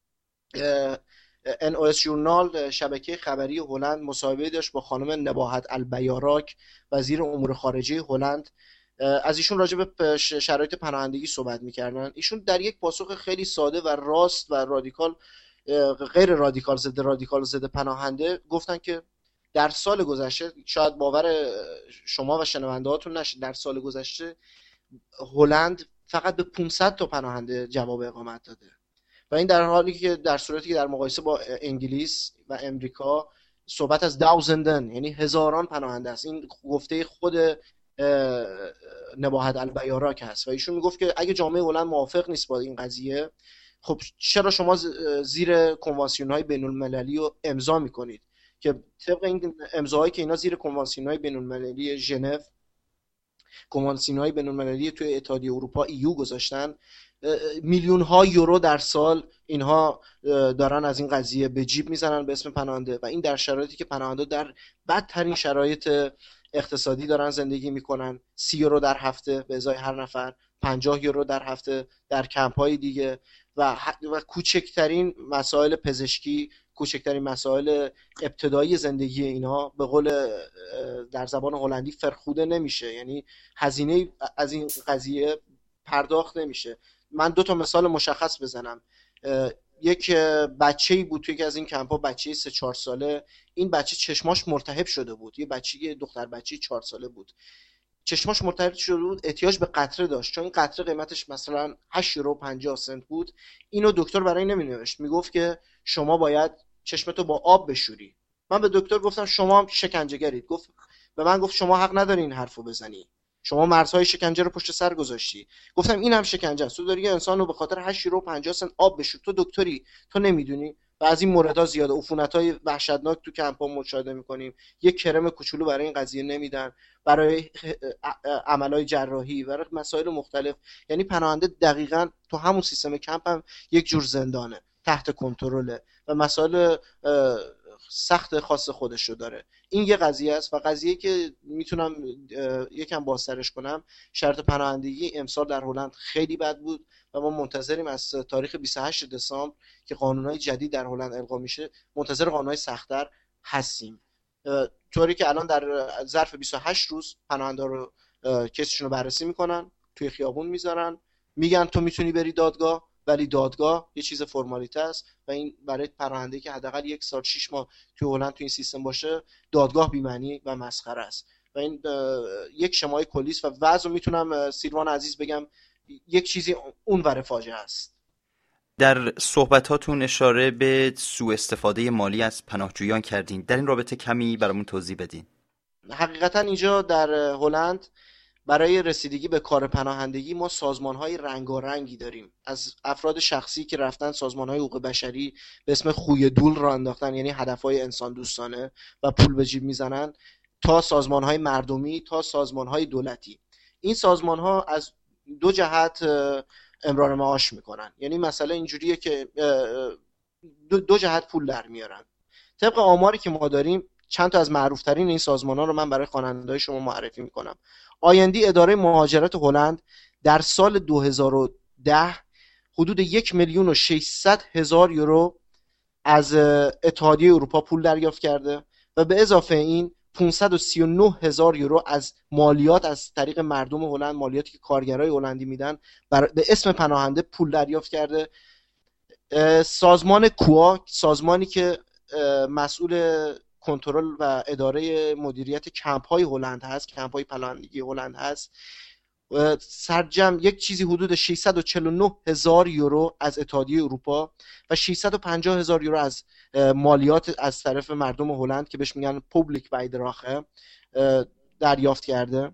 ان او اس ژورنال، شبکه خبری هلند، مصاحبه داشت با خانم نباهت البیاراک، وزیر امور خارجه هلند. از ایشون راجع به شرایط پناهندگی صحبت می‌کردن. ایشون در یک پاسخ خیلی ساده و راست و رادیکال، غیر رادیکال ضد رادیکال ضد پناهنده گفتن که در سال گذشته، شاید باور شما و شنونده‌هاتون نشه، در سال گذشته هلند فقط به پانصد تا پناهنده جواب اقامت داده و این در حالی که در صورتی که در مقایسه با انگلیس و امریکا صحبت از داوزندن، یعنی هزاران پناهنده است. این گفته خود نباهت البیاراک هست و ایشون میگفت که اگه جامعه هلند موافق نیست با این قضیه، خب چرا شما زیر کنوانسیون‌های بین‌المللی رو امضا میکنید که طبق این امضاهایی که اینا زیر کنوانسیون‌های بین‌المللی ژنو، کنوانسیون‌های بین‌المللی توی اتحادیه اروپا ایو گذاشتن، میلیون ها یورو در سال اینها دارن از این قضیه به جیب میزنن به اسم پناهنده و این در شرایطی که پناهنده در بدترین شرایط اقتصادی دارن زندگی میکنن. سی یورو در هفته به ازای هر نفر، پنجاه یورو در هفته در کمپ‌های دیگه و و کوچکترین مسائل پزشکی، کوچکترین مسائل ابتدایی زندگی اینها به قول در زبان هلندی فرخوده نمیشه، یعنی هزینه از این قضیه پرداخت نمیشه. من دو تا مثال مشخص بزنم. یک بچه‌ای بود توی یکی از این کمپ‌ها، بچه‌ای سه چهار ساله. این بچه چشماش ملتهب شده بود، یه بچه‌ی دختر بچه‌ی چهار ساله بود، چشماش ملتهب شده بود، احتیاج به قطره داشت، چون این قطره قیمتش مثلا هشت یورو و پنجاه سنت بود. اینو دکتر برای نمی‌نوشت، میگفت که شما باید چشمتو با آب بشوری. من به دکتر گفتم شما شکنجه‌گرید. گفت به من گفت شما حق نداری این حرفو بزنی، شما مرزهای شکنجه رو پشت سر گذاشتی. گفتم این هم شکنجه است، تو داری یه انسان رو به خاطر هشت یورو و پنجاه سنت آب بشور، تو دکتری، تو نمیدونی. و از این موردها زیاده، عفونت‌های وحشتناک تو کمپ‌ها مشاهده می‌کنیم. یک کرم کوچولو برای این قضیه نمیدن، برای عمل‌های جراحی، برای مسائل مختلف. یعنی پناهنده دقیقاً تو همون سیستم کمپ هم یک جور زندانه، تحت کنترله و مسائل سخت خاص خودش رو داره. این یه قضیه است و قضیه که میتونم یکم بازترش کنم، شرط پناهندگی امسال در هلند خیلی بد بود و ما منتظریم از تاریخ بیست و هشت دسامبر که قانونهای جدید در هلند القا میشه، منتظر قانونهای سخت‌تر هستیم. طوری که الان در ظرف بیست و هشت روز پناهنده رو کیسشون رو بررسی میکنن، توی خیابون میذارن، میگن تو میتونی بری دادگاه، ولی دادگاه یه چیز فرمالیته است و این برای پناهنده‌ای که حداقل یک سال شش ماه توی هلند توی این سیستم باشه، دادگاه بی‌معنی و مسخره است و این یک شمای کلی است و وضع رو میتونم سیروان عزیز بگم یک چیزی اونور فاجعه است. در صحبتاتون اشاره به سوء استفاده مالی از پناهجویان کردین. در این رابطه کمی برامون توضیح بدین. حقیقتا اینجا در هلند برای رسیدگی به کار پناهندگی ما سازمان‌های رنگارنگی داریم، از افراد شخصی که رفتن سازمان‌های حقوق بشری به اسم خوی دول را انداختن، یعنی هدف‌های انسان دوستانه و پول به جیب میزنن، تا سازمان‌های مردمی تا سازمان‌های دولتی. این سازمان‌ها از دو جهت امرار معاش میکنن، یعنی مسئله اینجوریه که دو, دو جهت پول در میارن. طبق آماری که ما داریم چند تا از معروفترین این سازمان‌ها رو من برای خواننده‌های شما معرفی میکنم. آیندی اداره مهاجرت هلند در سال دو هزار و ده حدود یک میلیون و ششصد هزار یورو از اتحادیه اروپا پول دریافت کرده و به اضافه این پانصد و سی و نه هزار یورو از مالیات از طریق مردم هلند، مالیاتی که کارگرای هلندی میدن، به اسم پناهنده پول دریافت کرده. سازمان کوا، سازمانی که مسئول کنترل و اداره مدیریت کمپ های هلند هست، کمپ های پناهندگی هلند هست، سرجم یک چیزی حدود ششصد و چهل و نه هزار یورو از اتحادیه اروپا و ششصد و پنجاه هزار یورو از مالیات از طرف مردم هلند که بهش میگن پوبلیک بایدراخه دریافت کرده.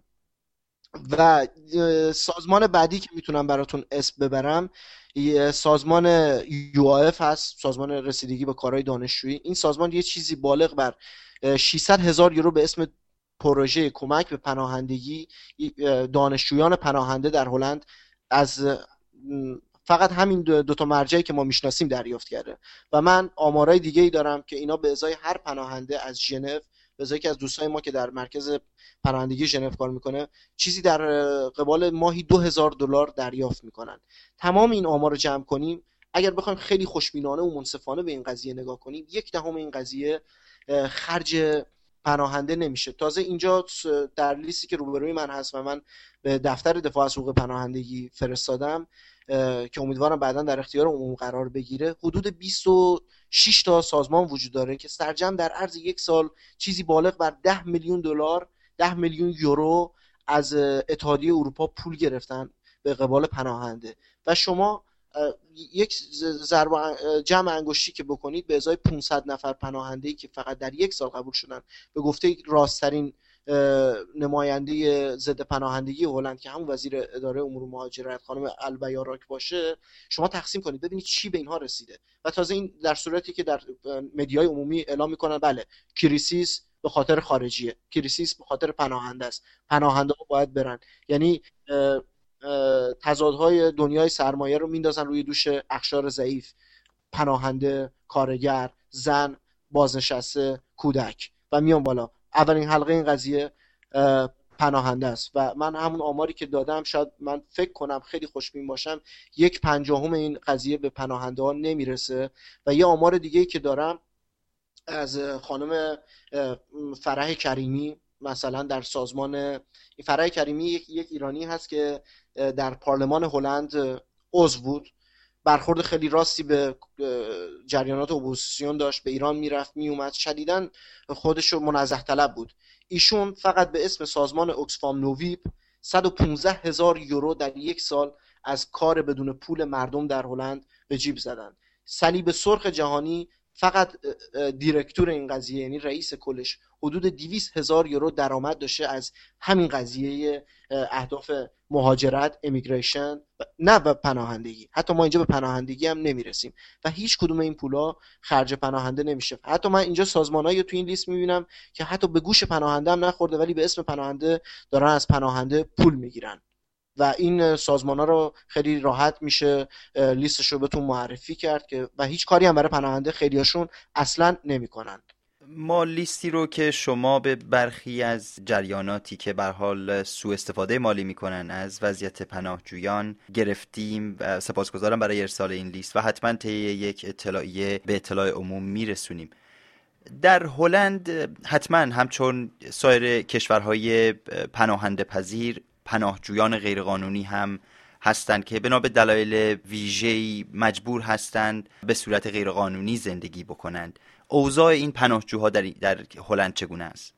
و سازمان بعدی که میتونم براتون اسم ببرم سازمان یو آی اف هست، سازمان رسیدگی به کارهای دانشجویی. این سازمان یه چیزی بالغ بر ششصد هزار یورو به اسم پروژه کمک به پناهندگی دانشجویان پناهنده در هلند از فقط همین دو, دو تا مرجعی که ما میشناسیم دریافت کرده. و من آمارای دیگه ای دارم که اینا به ازای هر پناهنده از ژنو، به ازای که از دوستای ما که در مرکز پناهندگی ژنو کار میکنه، چیزی در قبال ماهی دو هزار دلار دریافت میکنن. تمام این آمار رو جمع کنیم، اگر بخوایم خیلی خوشبینانه و منصفانه به این قضیه نگاه کنیم، یک دهم این قضیه خرج پناهنده نمیشه. تازه اینجا در لیستی که روبروی من هست و من به دفتر دفاع از حقوق پناهندگی فرستادم که امیدوارم بعداً در اختیار عموم قرار بگیره، حدود بیست و شش تا سازمان وجود داره که سرجم در عرض یک سال چیزی بالغ بر ده میلیون دلار، ده میلیون یورو از اتحادیه اروپا پول گرفتن به قبال پناهنده. و شما یک ضرب جمع انگشتی که بکنید به ازای پانصد نفر پناهنده‌ای که فقط در یک سال قبول شدن، به گفته راست‌ترین نماینده ضد پناهندگی هلند که همون وزیر اداره امور مهاجرت خانم البیاراک باشه، شما تقسیم کنید ببینید چی به اینها رسیده. و تازه این در صورتی که در مدیای عمومی اعلام میکنن بله کریسیس به خاطر خارجیه، کریسیس به خاطر پناهنده است، پناهنده ها باید برن. یعنی تضادهای دنیای سرمایه رو میندازن روی دوش اقشار ضعیف، پناهنده، کارگر، زن، بازنشسته، کودک و میان بالا. اولین حلقه این قضیه پناهنده است و من همون آماری که دادم شاید من فکر کنم خیلی خوشبین باشم یک پنجاهم این قضیه به پناهنده ها نمیرسه. و یه آمار دیگه‌ای که دارم از خانم فرح کریمی، مثلا در سازمان فرح کریمی یک, یک ایرانی هست که در پارلمان هلند عضو بود، برخورد خیلی راستی به جریانات اپوزیسیون داشت، به ایران میرفت میومد، شدیداً خودش رو منزه طلب بود. ایشون فقط به اسم سازمان اوکسفام نوویب صد و پانزده هزار یورو در یک سال از کار بدون پول مردم در هلند به جیب زدن. صلیب سرخ جهانی فقط دیرکتور این قضیه، یعنی رئیس کلش، حدود دویست هزار یورو درآمد داشته از همین قضیه اهداف مهاجرت، امیگریشن، نه به پناهندگی. حتی ما اینجا به پناهندگی هم نمیرسیم و هیچ کدوم این پولا خرج پناهنده نمیشه. حتی من اینجا سازمانایی تو این لیست میبینم که حتی به گوش پناهنده هم نخورده ولی به اسم پناهنده دارن از پناهنده پول میگیرن و این سازمان‌ها رو خیلی راحت میشه لیستش رو بهتون معرفی کرد که و هیچ کاری هم برای پناهنده خیلیاشون اصلاً نمی‌کنن. ما لیستی رو که شما به برخی از جریاناتی که به هر حال سوء استفاده مالی میکنن از وضعیت پناهجویان گرفتیم و سپاسگزارم برای ارسال این لیست و حتما طی یک اطلاعیه به اطلاع عموم میرسونیم. در هلند حتما همچون سایر کشورهای پناهنده پذیر پناهجویان غیرقانونی هم هستند که بنا به دلایل ویژه‌ای مجبور هستند به صورت غیرقانونی زندگی بکنند. اوضاع این پناهجوها در در هلند چگونه است؟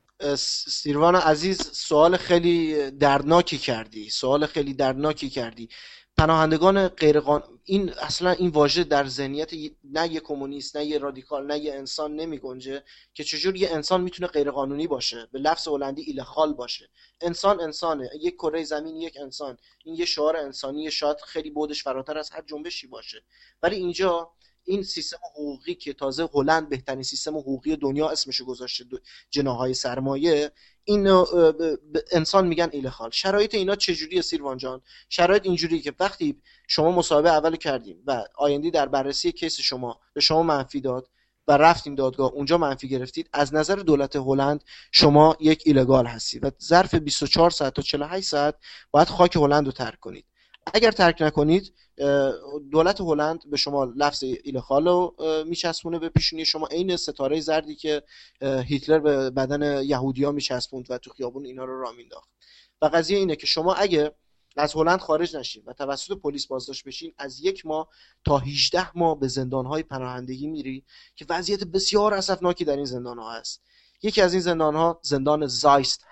سیروان عزیز، سوال خیلی دردناکی کردی. سوال خیلی دردناکی کردی. پناهندگان غیر قانونی، این اصلا این واژه در ذهنیت نه یه کمونیست نه یه رادیکال نه یه انسان نمی گنجه که چجور یه انسان میتونه غیر قانونی باشه، به لفظ هلندی ایلخال باشه. انسان انسانه، یک کره زمین یک انسان، این یه شعار انسانی شاید خیلی بودش فراتر از هر جنبشی باشه، ولی اینجا این سیستم حقوقی که تازه هلند بهترین سیستم حقوقی دنیا اسمشو گذاشته، جناح‌های سرمایه، این انسان میگن ایلخال. شرایط اینا چجوریه سیروان جان؟ شرایط اینجوریه که وقتی شما مصاحبه اول کردیم و آیندی در بررسی کیس شما به شما منفی داد و رفتیم دادگاه، اونجا منفی گرفتید، از نظر دولت هلند شما یک ایلگال هستید و ظرف بیست و چهار ساعت تا چهل و هشت ساعت باید خاک هلند رو ترک کنید. اگر ترک نکنید دولت هلند به شما لفظ ایلخال رو میچسبونه به پیشونی شما، عین ستاره زردی که هیتلر به بدن یهودی‌ها میچسبوند و تو خیابون اینا رو راه مینداخت. و قضیه اینه که شما اگه از هلند خارج نشین و توسط پلیس بازداشت بشین، از یک ماه تا هجده ماه به زندان‌های پناهندگی میری که وضعیت بسیار اسفناکی در این زندان‌ها هست. یکی از این زندان‌ها زندان زایست،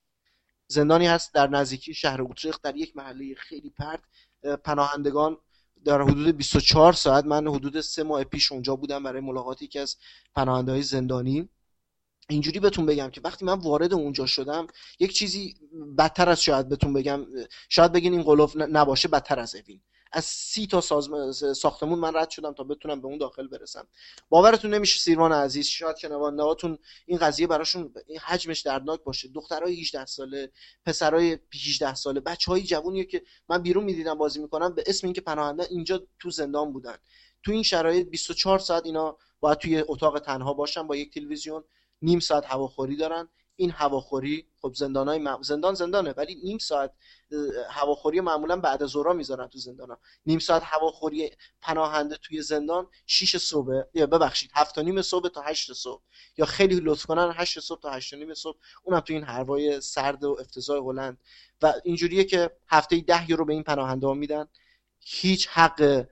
زندانی هست در نزدیکی شهر اوترخت در یک محله خیلی پرت. پناهندگان در حدود بیست و چهار ساعت، من حدود سه ماه پیش اونجا بودم برای ملاقاتی که از پناهنده‌های زندانی، اینجوری بهتون بگم که وقتی من وارد اونجا شدم یک چیزی بدتر از، شاید بهتون بگم، شاید بگین این قلوف نباشه، بدتر از اوین، از سی تا ساختمون من رد شدم تا بتونم به اون داخل برسم. باورتون نمیشه سیروان عزیز، شاید شنونده‌هاتون این قضیه براشون این حجمش دردناک باشه. دخترای هجده ساله، پسرای هجده ساله، بچهای جوونیه که من بیرون میدیدم بازی میکنن به اسم اینکه پناهنده اینجا تو زندان بودن. تو این شرایط بیست و چهار ساعت اینا باید توی اتاق تنها باشن با یک تلویزیون، نیم ساعت هواخوری دارن. این هواخوری خب زندانای م... زندان زندانه، ولی نیم ساعت هواخوری معمولا بعد از ظهر میذارن تو زندانا. نیم ساعت هواخوری پناهنده توی زندان شش صبح، یا ببخشید هفت و نیم صبح تا هشت صبح، یا خیلی لطف کنن هشت صبح تا هشت و نیم صبح، اونم تو این هوای سرد و افتضاح هلند. و اینجوریه که هفته ده یورو به این پناهنده ها میدن، هیچ حق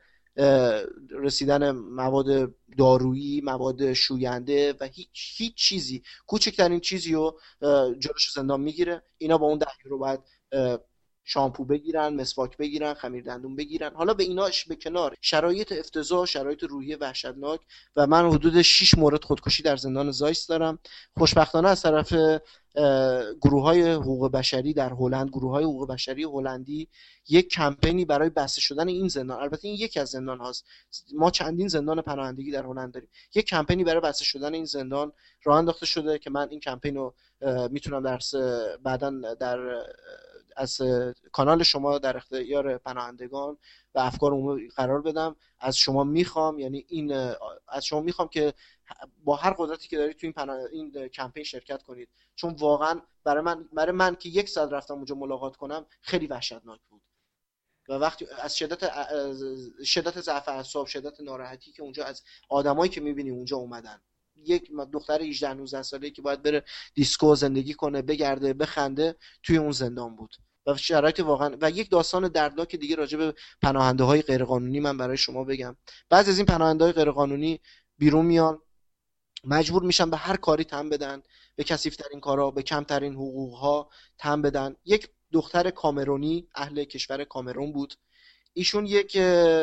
رسیدن مواد دارویی، مواد شوینده و هیچ هیچ چیزی، کوچکترین چیزی رو جلوش زندان میگیره. اینا با اون ده یورو باید شامپو بگیرن، مسواک بگیرن، خمیر دندون بگیرن. حالا به ایناش به کنار شرایط افتضاح، شرایط روحی وحشتناک، و من حدود شش مورد خودکشی در زندان زایست دارم. خوشبختانه از طرف گروه‌های حقوق بشری در هلند، گروه‌های حقوق بشری هلندی یک کمپینی برای بسته شدن این زندان، البته این یکی از زندان هاست، ما چندین زندان پناهندگی در هلند داریم، یک کمپینی برای بسته شدن این زندان راه انداخته شده که من این کمپین رو میتونم در بعداً در از کانال شما در اختیار پناهندگان و افکار عمومی قرار بدم. از شما میخوام، یعنی این از شما میخوام که با هر قدرتی که دارید تو این پنا... این کمپین شرکت کنید، چون واقعا برای من برای من که یک ساعت رفتم اونجا ملاقات کنم خیلی وحشتناک بود. و وقتی از شدت شدت ضعف اعصاب، شدت ناراحتی که اونجا از آدمایی که میبینی اونجا اومدن، یک دختر هجده نوزده ساله‌ای که باید بره دیسکو زندگی کنه، بگرده، بخنده، توی اون زندان بود و شرایط واقعا. و یک داستان دردناک دیگه راجع به پناهنده‌های غیرقانونی من برای شما بگم. بعضی از این پناهنده‌های غیرقانونی بیرون میان، مجبور میشن به هر کاری تن بدن، به کثیف‌ترین کارها، به کمترین حقوق‌ها تن بدن. یک دختر کامرونی اهل کشور کامرون بود، ایشون یک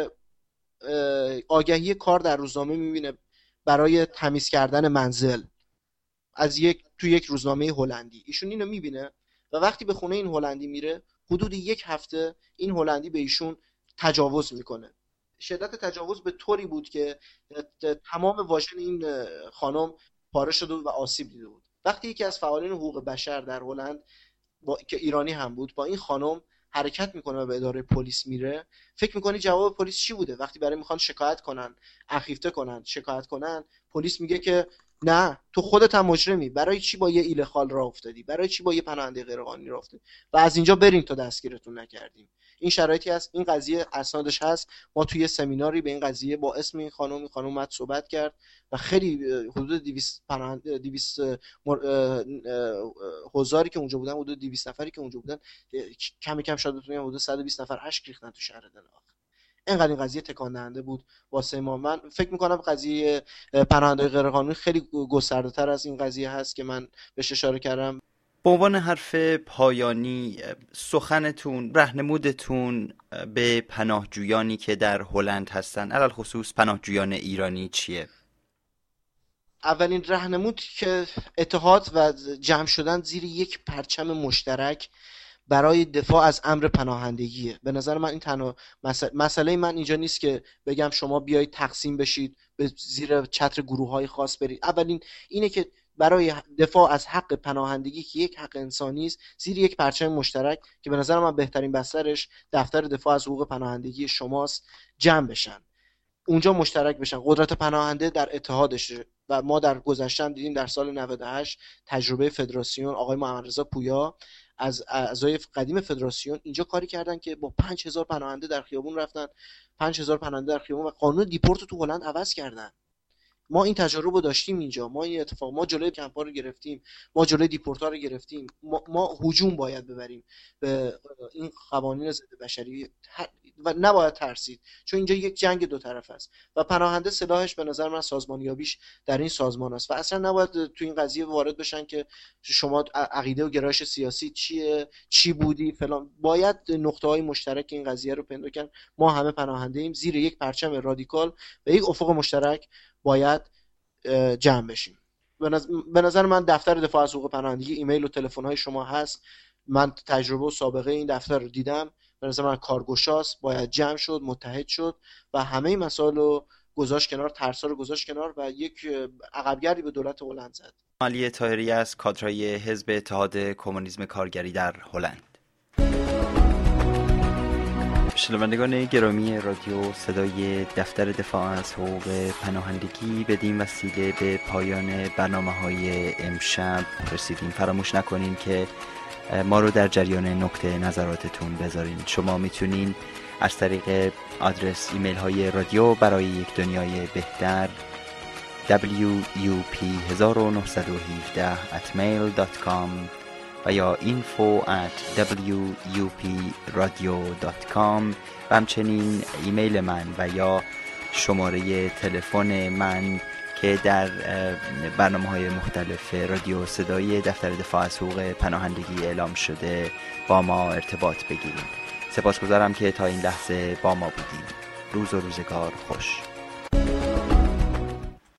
آگهی کار در روزنامه میبینه برای تمیز کردن منزل از یک تو یک روزنامه هلندی. ایشون اینو میبینه و وقتی به خونه این هلندی میره، حدود یک هفته این هلندی به ایشون تجاوز میکنه. شدت تجاوز به طوری بود که تمام واژن این خانم پاره شده و آسیب دیده بود. وقتی یکی از فعالین حقوق بشر در هلند با... که ایرانی هم بود، با این خانم حرکت میکنه و به اداره پلیس میره، فکر میکنی جواب پلیس چی بوده؟ وقتی برای میخوان شکایت کنن، اخیفته کنن، شکایت کنن، پلیس میگه که نه، تو خودت هم مجرمی، برای چی با یه ایلخال راه افتادی، برای چی با یه پناهنده غیرقانونی راه افتادی و از اینجا برین تا دستگیرتون نکردیم. این شرایطی هست، این قضیه اسنادش هست. ما توی سمیناری به این قضیه با اسم این خانم این خانم اومد صحبت کرد و خیلی حدود دویست پناهنده دویست حضاری که اونجا بودن، حدود دویست نفری که اونجا بودن، کمی کم شاید بتونیم حدود صد و بیست نفر اشک ریختن تو شهر دلاغ. اینقدر این قضیه تکان دهنده بود واسه ما. من فکر میکنم قضیه پناهنده‌های غیرقانونی خیلی گسترده‌تر از این قضیه هست که من بهش اشاره کردم. به عنوان حرف پایانی سخنتون، راهنمودتون به پناهجویانی که در هلند هستن، علل خصوص پناهجویان ایرانی چیه؟ اولین راهنمود که اتحاد و جمع شدن زیر یک پرچم مشترک برای دفاع از امر پناهندگیه. به نظر من این تنها مسئله, مسئله من اینجا نیست که بگم شما بیایید تقسیم بشید به زیر چتر گروه‌های خاص برید. اولین اینه که برای دفاع از حق پناهندگی که یک حق انسانی است زیر یک پرچم مشترک که به نظر من بهترین بسترش دفتر دفاع از حقوق پناهندگی شماست جمع بشن، اونجا مشترک بشن. قدرت پناهنده در اتحادشه و ما در گذشته دیدیم در سال نود و هشت تجربه فدراسیون آقای محمدرضا پویا از اعضای قدیم فدراسیون اینجا کاری کردن که با پنج هزار پناهنده در خیابون رفتن، پنج هزار پناهنده در خیابون و قانون دیپورت رو تو هلند عوض کردن. ما این تجربه رو داشتیم اینجا، ما این اتفاق، ما جلوی کمپ‌ها رو گرفتیم، ما جلوی دیپورت‌ها رو گرفتیم. ما, ما هجوم باید ببریم به این قوانین ضد بشری و نباید ترسید، چون اینجا یک جنگ دو طرف است و پناهنده سلاحش به نظر من سازمانیابیش در این سازمان است و اصلا نباید تو این قضیه وارد بشن که شما عقیده و گرایش سیاسی چیه، چی بودی فلان. باید نقطه‌های مشترک این قضیه رو پیدا کنن. ما همه پناهنده ایم، زیر یک پرچم رادیکال و یک افق مشترک باید جمع بشیم. به نظر من دفتر دفاع از حقوق پناهندگی ایمیل و تلفن‌های شما هست. من تجربه و سابقه این دفتر رو دیدم. به نظر من کارگشاست، باید جمع شد، متحد شد و همه مسائل رو گذاشت کنار، ترسا رو گذاشت کنار و یک عقبگردی به دولت هلند زد. علی طاهری از کادرهای حزب اتحاد کمونیسم کارگری در هلند. شنوندگان گرامی رادیو صدای دفتر دفاع از حقوق پناهندگی، بدین وسیله به پایان برنامه‌های امشب رسیدیم. فراموش نکنین که ما رو در جریان نقطه نظراتتون بذارین. شما میتونین از طریق آدرس ایمیل های رادیو برای یک دنیای بهتر دبلیو یو پی نه نه یک هفت ات میل دات کام و یا اینفو ات دبلیو یو پی رادیو دات کام و همچنین ایمیل من و یا شماره تلفن من که در برنامه‌های مختلف رادیو صدای دفتر دفاع از حقوق پناهندگی اعلام شده با ما ارتباط بگیرید. سپاسگزارم که تا این لحظه با ما بودید. روز و روزگار خوش.